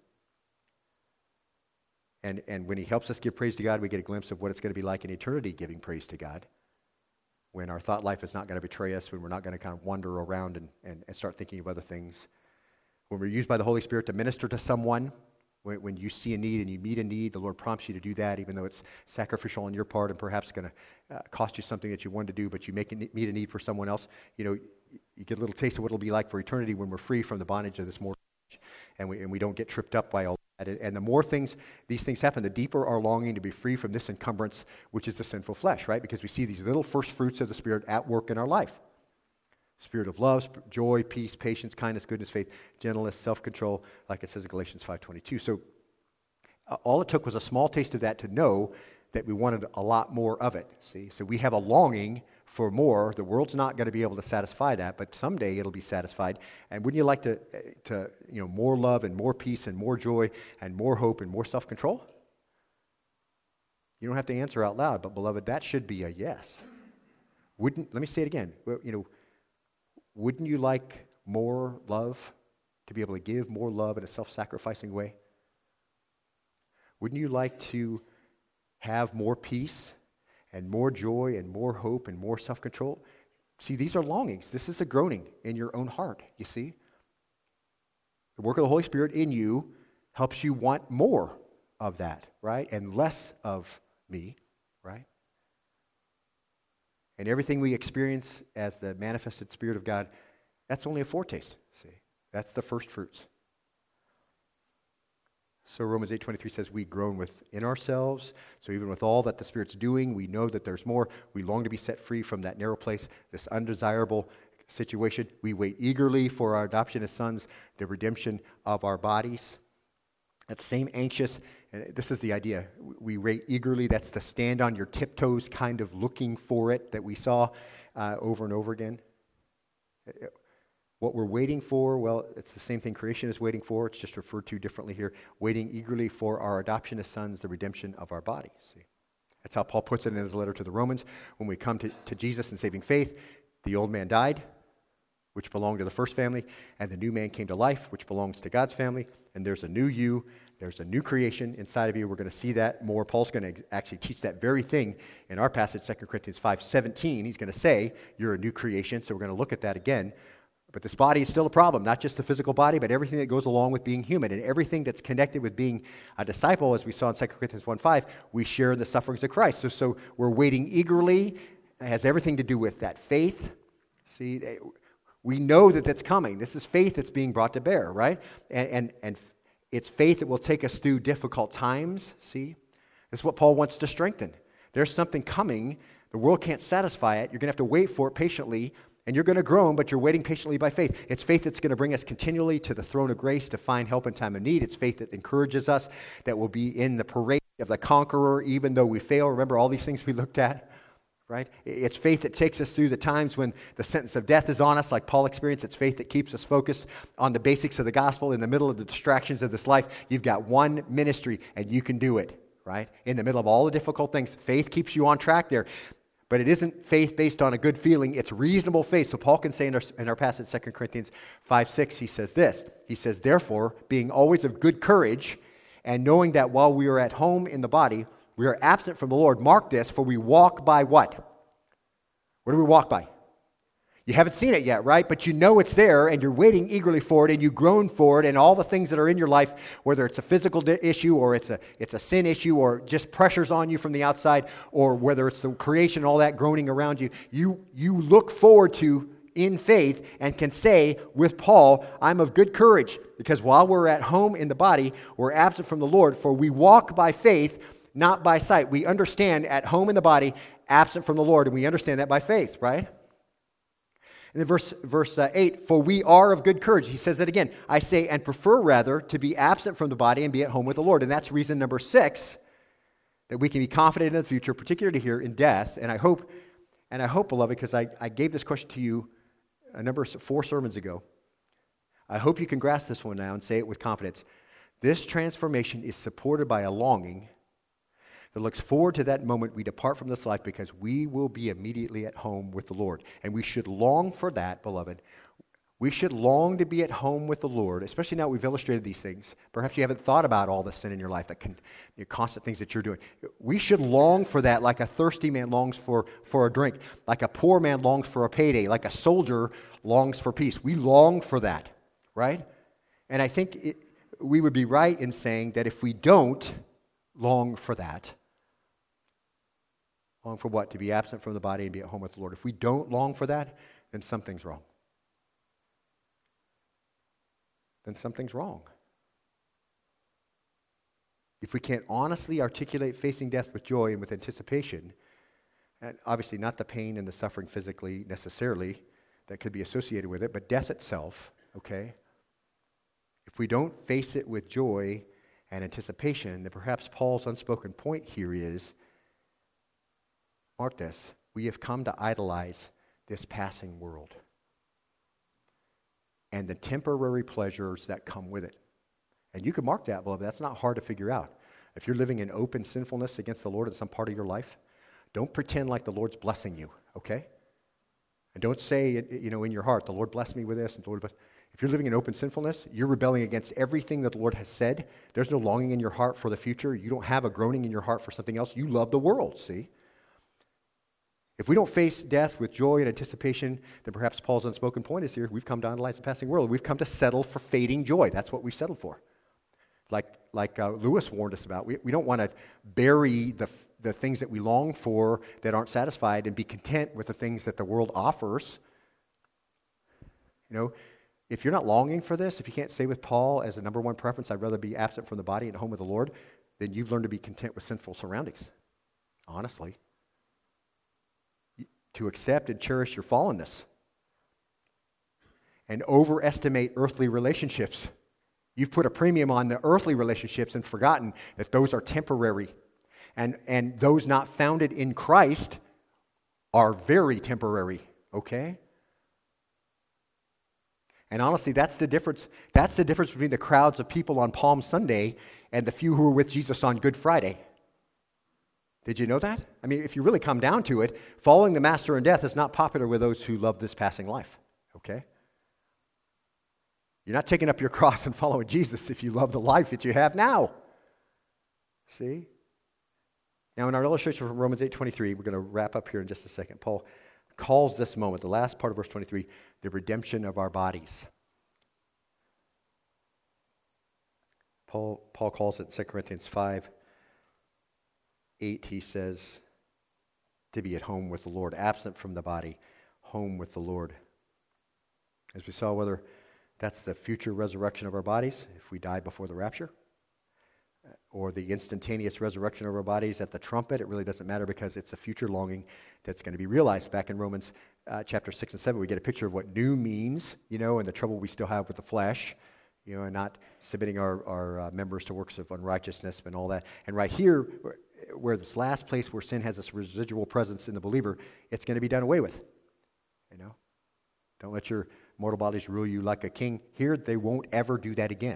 And when he helps us give praise to God, we get a glimpse of what it's going to be like in eternity giving praise to God. When our thought life is not going to betray us, when we're not going to kind of wander around and start thinking of other things. When we're used by the Holy Spirit to minister to someone, when you see a need and you meet a need, the Lord prompts you to do that, even though it's sacrificial on your part and perhaps going to cost you something that you wanted to do, but you meet a need for someone else. You get a little taste of what it'll be like for eternity when we're free from the bondage of this mortal age, and we don't get tripped up by all that. And the more these things happen, the deeper our longing to be free from this encumbrance, which is the sinful flesh, right? Because we see these little first fruits of the Spirit at work in our life. Spirit of love, joy, peace, patience, kindness, goodness, faith, gentleness, self-control, like it says in Galatians 5:22. So all it took was a small taste of that to know that we wanted a lot more of it. So we have a longing for more. The world's not going to be able to satisfy that, but someday it'll be satisfied. And wouldn't you like to more love and more peace and more joy and more hope and more self-control? You don't have to answer out loud, but beloved, that should be a yes. Let me say it again. Wouldn't you like more love, to be able to give more love in a self-sacrificing way? Wouldn't you like to have more peace and more joy and more hope and more self-control? See, these are longings. This is a groaning in your own heart, you see? The work of the Holy Spirit in you helps you want more of that, right? And less of me, right? And everything we experience as the manifested Spirit of God, that's only a foretaste, see? That's the first fruits. So Romans 8:23 says we groan within ourselves. So even with all that the Spirit's doing, we know that there's more. We long to be set free from that narrow place, this undesirable situation. We wait eagerly for our adoption as sons, the redemption of our bodies. That same anxious, and this is the idea, we wait eagerly. That's the stand on your tiptoes kind of looking for it that we saw over and over again. What we're waiting for, well, it's the same thing creation is waiting for. It's just referred to differently here. Waiting eagerly for our adoption as sons, the redemption of our bodies. See? That's how Paul puts it in his letter to the Romans. When we come to Jesus in saving faith, the old man died, which belonged to the first family, and the new man came to life, which belongs to God's family, and there's a new you, there's a new creation inside of you. We're going to see that more. Paul's going to actually teach that very thing in our passage, 2 Corinthians 5:17. He's going to say, you're a new creation, so we're going to look at that again. But this body is still a problem, not just the physical body, but everything that goes along with being human, and everything that's connected with being a disciple, as we saw in 2 Corinthians 1:5, we share in the sufferings of Christ. So we're waiting eagerly. It has everything to do with that faith. See, we know that that's coming. This is faith that's being brought to bear, right? And It's faith that will take us through difficult times, see? This is what Paul wants to strengthen. There's something coming. The world can't satisfy it. You're going to have to wait for it patiently, and you're going to groan, but you're waiting patiently by faith. It's faith that's going to bring us continually to the throne of grace to find help in time of need. It's faith that encourages us, that will be in the parade of the conqueror, even though we fail. Remember all these things we looked at, right? It's faith that takes us through the times when the sentence of death is on us, like Paul experienced. It's faith that keeps us focused on the basics of the gospel in the middle of the distractions of this life. You've got one ministry, and you can do it, right? In the middle of all the difficult things, faith keeps you on track there. But it isn't faith based on a good feeling. It's reasonable faith. So Paul can say in our passage, 2 Corinthians 5:6, he says this. He says, therefore, being always of good courage, and knowing that while we are at home in the body, we are absent from the Lord. Mark this, for we walk by what? What do we walk by? You haven't seen it yet, right? But you know it's there, and you're waiting eagerly for it, and you groan for it, and all the things that are in your life, whether it's a physical issue, or it's a sin issue, or just pressures on you from the outside, or whether it's the creation and all that groaning around you, you look forward to in faith and can say with Paul, I'm of good courage, because while we're at home in the body, we're absent from the Lord, for we walk by faith, not by sight. We understand at home in the body, absent from the Lord, and we understand that by faith, right? And then verse 8, for we are of good courage. He says it again. I say, and prefer rather to be absent from the body and be at home with the Lord. And that's reason number 6, that we can be confident in the future, particularly here in death. And I hope, beloved, because I gave this question to you 4 sermons ago. I hope you can grasp this one now and say it with confidence. This transformation is supported by a longing that looks forward to that moment we depart from this life, because we will be immediately at home with the Lord. And we should long for that, beloved. We should long to be at home with the Lord, especially now we've illustrated these things. Perhaps you haven't thought about all the sin in your life, the constant things that you're doing. We should long for that like a thirsty man longs for a drink, like a poor man longs for a payday, like a soldier longs for peace. We long for that, right? And I think we would be right in saying that if we don't long for that, long for what? To be absent from the body and be at home with the Lord. If we don't long for that, then something's wrong. Then something's wrong. If we can't honestly articulate facing death with joy and with anticipation, and obviously not the pain and the suffering physically necessarily that could be associated with it, but death itself, okay? If we don't face it with joy and anticipation, then perhaps Paul's unspoken point here is, mark this, we have come to idolize this passing world and the temporary pleasures that come with it. And you can mark that, beloved. That's not hard to figure out. If you're living in open sinfulness against the Lord in some part of your life, don't pretend like the Lord's blessing you, okay? And don't say, in your heart, the Lord blessed me with this, and the Lord blessed. If you're living in open sinfulness, you're rebelling against everything that the Lord has said. There's no longing in your heart for the future. You don't have a groaning in your heart for something else. You love the world, see? If we don't face death with joy and anticipation, then perhaps Paul's unspoken point is here, we've come to idolize the passing world. We've come to settle for fading joy. That's what we've settled for. Like Lewis warned us about. We don't want to bury the things that we long for that aren't satisfied and be content with the things that the world offers. If you're not longing for this, if you can't say with Paul as the number one preference, I'd rather be absent from the body and at home with the Lord, then you've learned to be content with sinful surroundings, honestly. To accept and cherish your fallenness and overestimate earthly relationships. You've put a premium on the earthly relationships and forgotten that those are temporary. And those not founded in Christ are very temporary, okay? And honestly, that's the difference. That's the difference between the crowds of people on Palm Sunday and the few who were with Jesus on Good Friday. Did you know that? I mean, if you really come down to it, following the Master in death is not popular with those who love this passing life, okay? You're not taking up your cross and following Jesus if you love the life that you have now. See? Now, in our illustration from Romans 8:23, we're going to wrap up here in just a second. Paul calls this moment, the last part of verse 23, the redemption of our bodies. Paul calls it 2 Corinthians 5:8, he says, to be at home with the Lord, absent from the body, home with the Lord. As we saw, whether That's the future resurrection of our bodies if we die before the rapture, or the instantaneous resurrection of our bodies at the trumpet. It really doesn't matter because it's a future longing that's going to be realized. Back in Romans chapter 6 and 7, we get a picture of what new means, and the trouble we still have with the flesh, and not submitting our members to works of unrighteousness and all that. And right here, where this last place where sin has this residual presence in the believer, it's going to be done away with. Don't let your mortal bodies rule you like a king. Here, they won't ever do that again.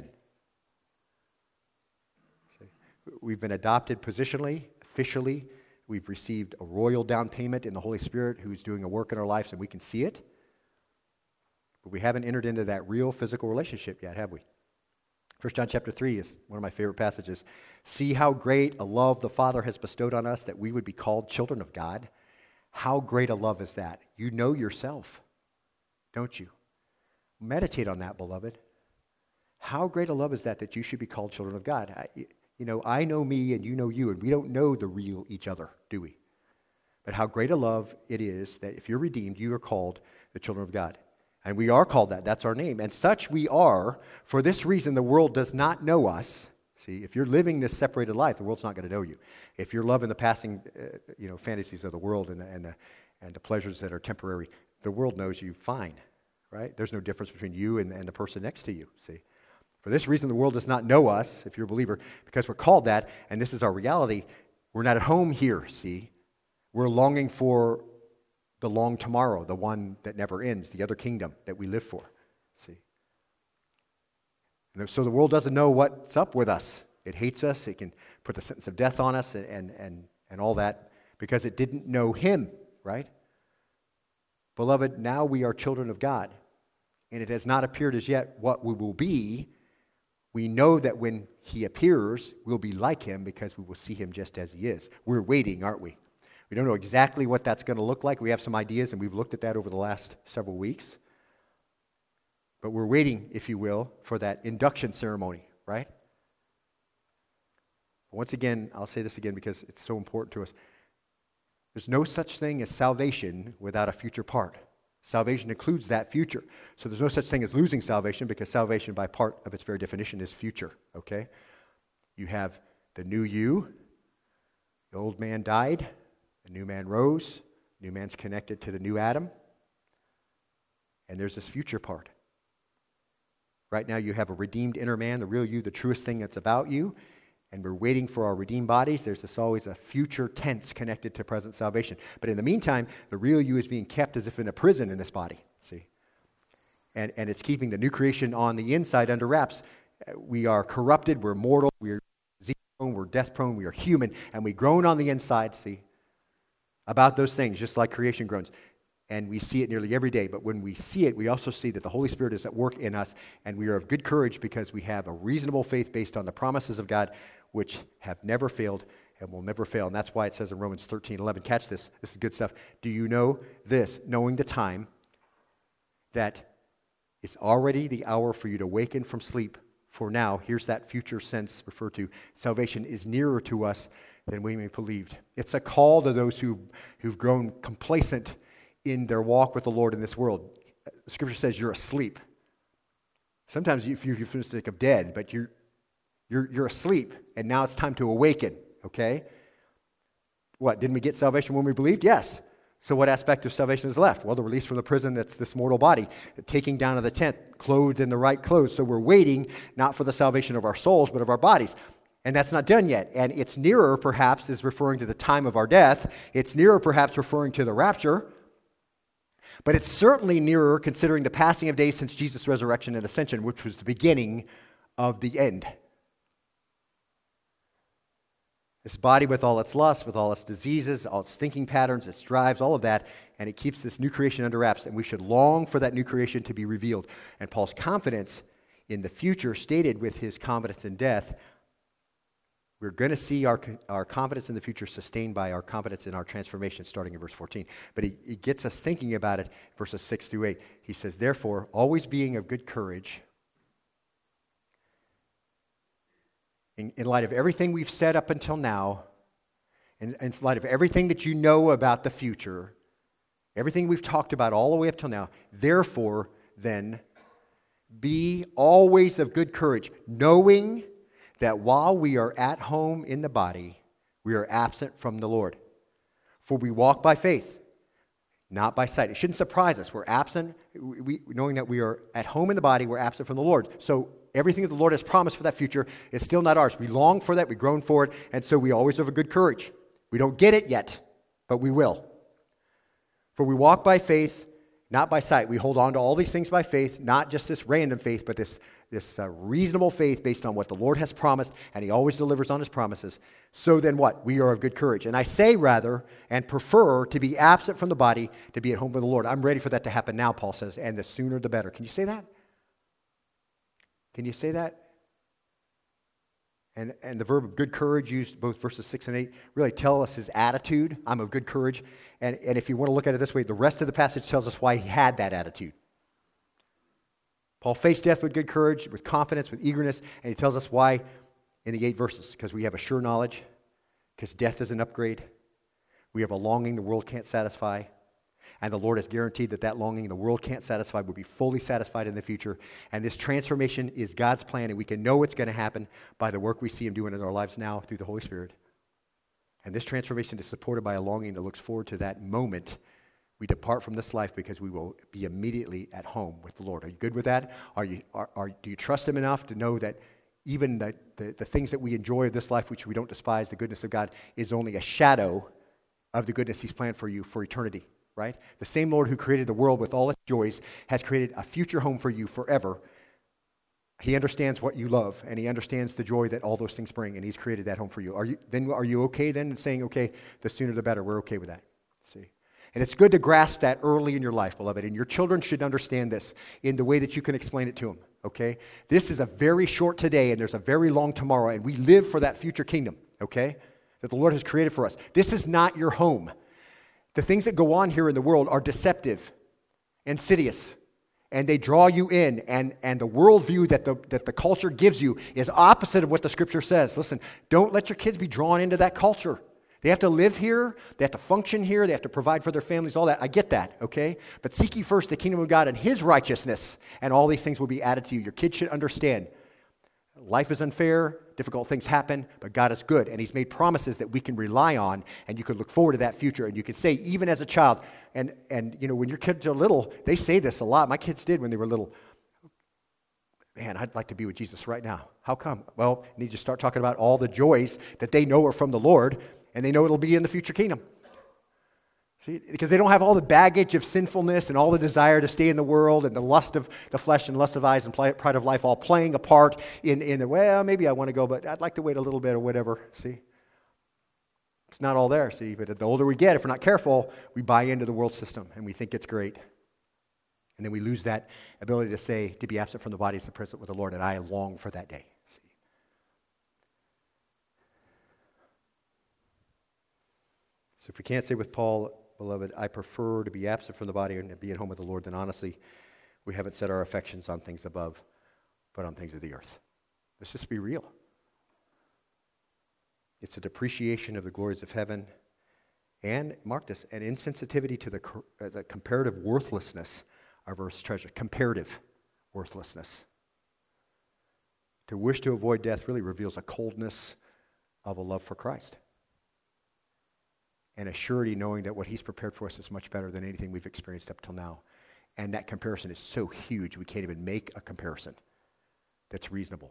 See? We've been adopted positionally, officially. We've received a royal down payment in the Holy Spirit who's doing a work in our lives, and we can see it. But we haven't entered into that real physical relationship yet, have we? 1 John chapter 3 is one of my favorite passages. See how great a love the Father has bestowed on us that we would be called children of God. How great a love is that? You know yourself, don't you? Meditate on that, beloved. How great a love is that you should be called children of God? I know me and you know you, and we don't know the real each other, do we? But how great a love it is that if you're redeemed, you are called the children of God. And we are called that. That's our name. And such we are. For this reason, the world does not know us. See, if you're living this separated life, the world's not going to know you. If you're loving the passing, fantasies of the world and the pleasures that are temporary, the world knows you fine, right? There's no difference between you and the person next to you, see? For this reason, the world does not know us, if you're a believer, because we're called that, and this is our reality. We're not at home here, see? We're longing for the long tomorrow, the one that never ends, the other kingdom that we live for, see? And so the world doesn't know what's up with us. It hates us. It can put the sentence of death on us and all that because it didn't know Him, right? Beloved, now we are children of God, and it has not appeared as yet what we will be. We know that when He appears, we'll be like Him because we will see Him just as He is. We're waiting, aren't we? We don't know exactly what that's going to look like. We have some ideas, and we've looked at that over the last several weeks. But we're waiting, if you will, for that induction ceremony, right? Once again, I'll say this again because it's so important to us. There's no such thing as salvation without a future part. Salvation includes that future. So there's no such thing as losing salvation because salvation by part of its very definition is future, okay? You have the new you. The old man died. The new man rose. New man's connected to the new Adam. And there's this future part. Right now you have a redeemed inner man, the real you, the truest thing that's about you. And we're waiting for our redeemed bodies. There's always a future tense connected to present salvation. But in the meantime, the real you is being kept as if in a prison in this body, see? And it's keeping the new creation on the inside under wraps. We are corrupted, we're mortal, we're disease-prone, we're death-prone, we are human, and we groan on the inside, see? About those things, just like creation groans. And we see it nearly every day. But when we see it, we also see that the Holy Spirit is at work in us, and we are of good courage because we have a reasonable faith based on the promises of God, which have never failed and will never fail. And that's why it says in Romans 13:11, catch this. This is good stuff. Do you know this, knowing the time, that it's already the hour for you to waken from sleep? For now, here's that future sense referred to. Salvation is nearer to us than we may believed. It's a call to those who've grown complacent in their walk with the Lord in this world. Scripture says you're asleep. Sometimes you think of dead, but you're asleep, and now it's time to awaken, okay? What, didn't we get salvation when we believed? Yes. So what aspect of salvation is left? Well, the release from the prison that's this mortal body, the taking down of the tent, clothed in the right clothes. So we're waiting not for the salvation of our souls, but of our bodies. And that's not done yet. And it's nearer, perhaps, is referring to the time of our death. It's nearer, perhaps, referring to the rapture. But it's certainly nearer considering the passing of days since Jesus' resurrection and ascension, which was the beginning of the end. This body with all its lusts, with all its diseases, all its thinking patterns, its drives, all of that, and it keeps this new creation under wraps, and we should long for that new creation to be revealed. And Paul's confidence in the future, stated with his confidence in death, we're going to see our confidence in the future sustained by our confidence in our transformation, starting in verse 14. But he gets us thinking about it, verses 6 through 8. He says, therefore, always being of good courage, in light of everything we've said up until now, in light of everything that you know about the future, everything we've talked about all the way up till now, therefore, then, Be always of good courage, knowing that while we are at home in the body, we are absent from the Lord. For we walk by faith, not by sight. It shouldn't surprise us. We're absent, knowing that we are at home in the body, we're absent from the Lord. So everything that the Lord has promised for that future is still not ours. We long for that, we groan for it, and so we always have a good courage. We don't get it yet, but we will. For we walk by faith, not by sight. We hold on to all these things by faith, not just this random faith, but this reasonable faith based on what the Lord has promised, and He always delivers on His promises. So then what? We are of good courage. And I say rather, and prefer to be absent from the body, to be at home with the Lord. I'm ready for that to happen now, Paul says, and the sooner the better. Can you say that? Can you say that? And the verb of good courage used both verses 6 and 8 really tell us his attitude. I'm of good courage. And if you want to look at it this way, the rest of the passage tells us why he had that attitude. Paul faced death with good courage, with confidence, with eagerness, and he tells us why in the 8 verses. Because we have a sure knowledge, because death is an upgrade. We have a longing the world can't satisfy. And the Lord has guaranteed that that longing the world can't satisfy will be fully satisfied in the future. And this transformation is God's plan, and we can know it's going to happen by the work we see Him doing in our lives now through the Holy Spirit. And this transformation is supported by a longing that looks forward to that moment we depart from this life, because we will be immediately at home with the Lord. Are you good with that? Do you trust Him enough to know that even the things that we enjoy of this life, which we don't despise, the goodness of God, is only a shadow of the goodness He's planned for you for eternity? Right? The same Lord who created the world with all its joys has created a future home for you forever. He understands what you love, and He understands the joy that all those things bring, and He's created that home for you. Are you okay then in saying, okay, the sooner the better? We're okay with that. See? And it's good to grasp that early in your life, beloved, and your children should understand this in the way that you can explain it to them, okay? This is a very short today, and there's a very long tomorrow, and we live for that future kingdom, okay, that the Lord has created for us. This is not your home. The things that go on here in the world are deceptive, insidious, and they draw you in, and the worldview that the culture gives you is opposite of what the Scripture says. Listen, don't let your kids be drawn into that culture. They have to live here, they have to function here, they have to provide for their families, all that. I get that, okay? But seek ye first the kingdom of God and His righteousness, and all these things will be added to you. Your kids should understand. Life is unfair, difficult things happen, but God is good, and He's made promises that we can rely on, and you can look forward to that future, and you can say, even as a child, and you know, when your kids are little, they say this a lot. My kids did when they were little. Man, I'd like to be with Jesus right now. How come? Well, you need to start talking about all the joys that they know are from the Lord, and they know it'll be in the future kingdom. See, because they don't have all the baggage of sinfulness and all the desire to stay in the world and the lust of the flesh and lust of eyes and pride of life all playing a part in the, well, maybe I want to go, but I'd like to wait a little bit or whatever, see? It's not all there, see? But the older we get, if we're not careful, we buy into the world system and we think it's great. And then we lose that ability to say, to be absent from the body is the present with the Lord, and I long for that day, see? So if we can't say with Paul, beloved, I prefer to be absent from the body and to be at home with the Lord, then honestly, we haven't set our affections on things above, but on things of the earth. Let's just be real. It's a depreciation of the glories of heaven, and, mark this, an insensitivity to the comparative worthlessness of earth's treasure. Comparative worthlessness. To wish to avoid death really reveals a coldness of a love for Christ. And a surety knowing that what He's prepared for us is much better than anything we've experienced up till now. And that comparison is so huge, we can't even make a comparison that's reasonable.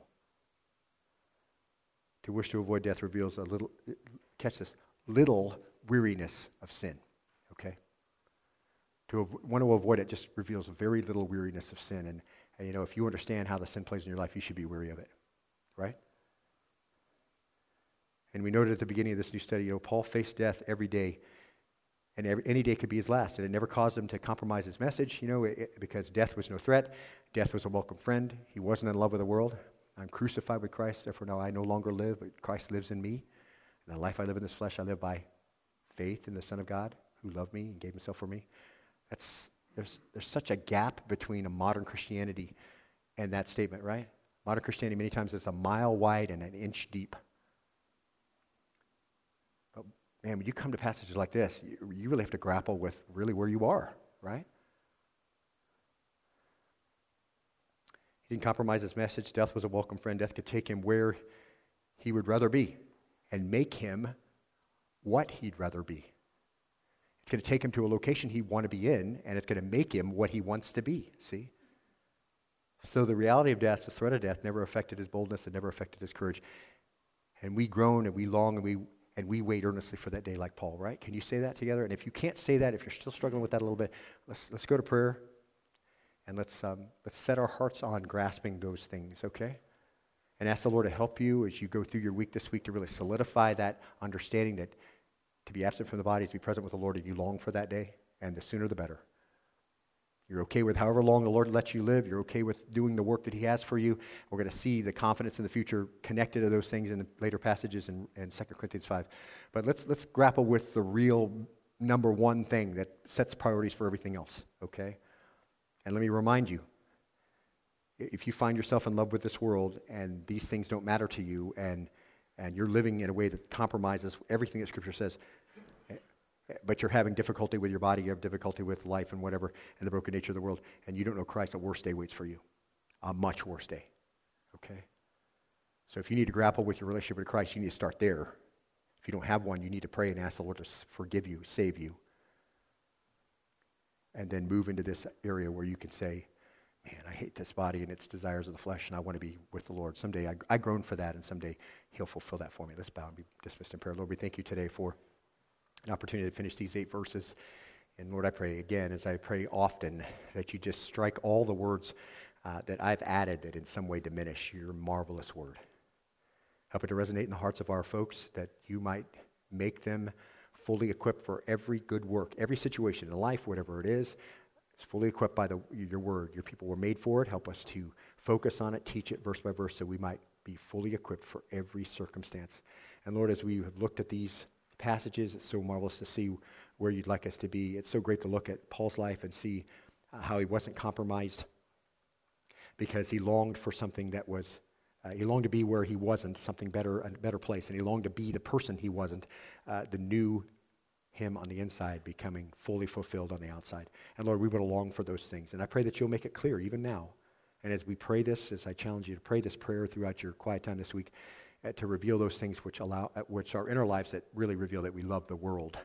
To wish to avoid death reveals a little, catch this, little weariness of sin, okay? To want to avoid it just reveals a very little weariness of sin. And you know, if you understand how the sin plays in your life, you should be weary of it, right? And we noted at the beginning of this new study, you know, Paul faced death every day, and any day could be his last, and it never caused him to compromise his message, you know, because death was no threat. Death was a welcome friend. He wasn't in love with the world. I'm crucified with Christ, therefore now I no longer live, but Christ lives in me. And the life I live in this flesh, I live by faith in the Son of God who loved me and gave Himself for me. There's such a gap between a modern Christianity and that statement, right? Modern Christianity many times is a mile wide and an inch deep. But man, when you come to passages like this, you really have to grapple with really where you are, right? He didn't compromise his message. Death was a welcome friend. Death could take him where he would rather be and make him what he'd rather be. It's going to take him to a location he'd want to be in, and it's going to make him what he wants to be, see? So the reality of death, the threat of death, never affected his boldness. It never affected his courage. And we groan and we long and we wait earnestly for that day like Paul, right? Can you say that together? And if you can't say that, if you're still struggling with that a little bit, let's go to prayer, and let's set our hearts on grasping those things, okay? And ask the Lord to help you as you go through your week this week to really solidify that understanding that to be absent from the body is to be present with the Lord, and you long for that day, and the sooner the better. You're okay with however long the Lord lets you live. You're okay with doing the work that he has for you. We're going to see the confidence in the future connected to those things in the later passages in 2 Corinthians 5. But let's grapple with the real number one thing that sets priorities for everything else, okay? And let me remind you, if you find yourself in love with this world and these things don't matter to you and you're living in a way that compromises everything that Scripture says, but you're having difficulty with your body, you have difficulty with life and whatever, and the broken nature of the world, and you don't know Christ, a worse day waits for you. A much worse day. Okay? So if you need to grapple with your relationship with Christ, you need to start there. If you don't have one, you need to pray and ask the Lord to forgive you, save you. And then move into this area where you can say, man, I hate this body and its desires of the flesh, and I want to be with the Lord. Someday I groan for that, and someday he'll fulfill that for me. Let's bow and be dismissed in prayer. Lord, we thank you today for an opportunity to finish these 8 verses. And Lord, I pray again, as I pray often, that you just strike all the words that I've added that in some way diminish your marvelous word. Help it to resonate in the hearts of our folks, that you might make them fully equipped for every good work, every situation in life, whatever it is. It's fully equipped by your word. Your people were made for it. Help us to focus on it, teach it verse by verse, so we might be fully equipped for every circumstance. And Lord, as we have looked at these passages, it's so marvelous to see where you'd like us to be. It's so great to look at Paul's life and see how he wasn't compromised, because he longed for something that was, he longed to be where he wasn't, something better, a better place, and he longed to be the person he wasn't, the new him on the inside becoming fully fulfilled on the outside. And Lord, we would long for those things, and I pray that you'll make it clear even now. And as we pray this, as I challenge you to pray this prayer throughout your quiet time this week, to reveal those things which are in our lives that really reveal that we love the world.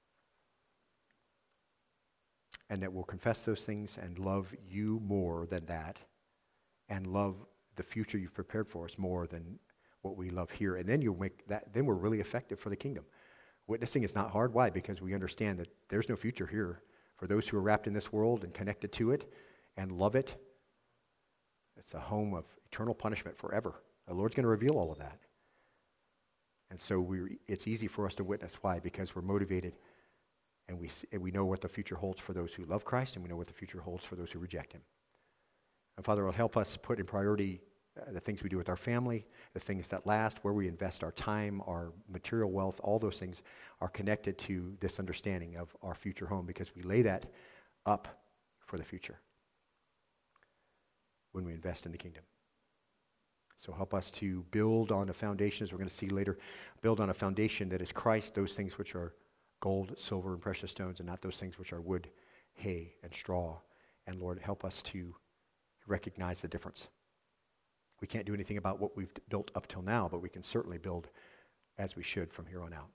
And that we'll confess those things and love you more than that, and love the future you've prepared for us more than what we love here. And then you'll make that, then we're really effective for the kingdom. Witnessing is not hard. Why? Because we understand that there's no future here for those who are wrapped in this world and connected to it and love it. It's a home of eternal punishment forever. The Lord's going to reveal all of that. And so it's easy for us to witness. Why? Because we're motivated, and we know what the future holds for those who love Christ, and we know what the future holds for those who reject him. And Father, will help us put in priority the things we do with our family, the things that last, where we invest our time, our material wealth. All those things are connected to this understanding of our future home, because we lay that up for the future when we invest in the kingdom. So help us to build on a foundation, as we're going to see later, build on a foundation that is Christ, those things which are gold, silver, and precious stones, and not those things which are wood, hay, and straw. And Lord, help us to recognize the difference. We can't do anything about what we've built up till now, but we can certainly build as we should from here on out.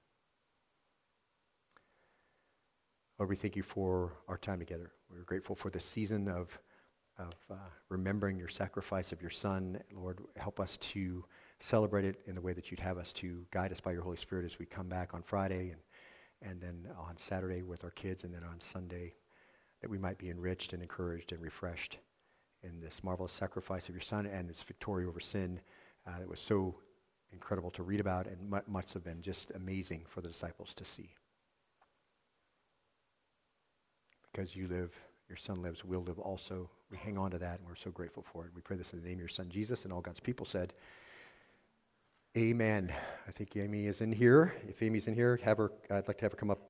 Lord, we thank you for our time together. We're grateful for this season of remembering your sacrifice of your Son. Lord, help us to celebrate it in the way that you'd have us to. Guide us by your Holy Spirit as we come back on Friday and then on Saturday with our kids, and then on Sunday, that we might be enriched and encouraged and refreshed in this marvelous sacrifice of your Son and this victory over sin that was so incredible to read about, and must have been just amazing for the disciples to see. Because you live, your Son lives, we'll live also. We hang on to that, and we're so grateful for it. We pray this in the name of your Son, Jesus, and all God's people said, amen. I think Amy is in here. If Amy's in here, I'd like to have her come up.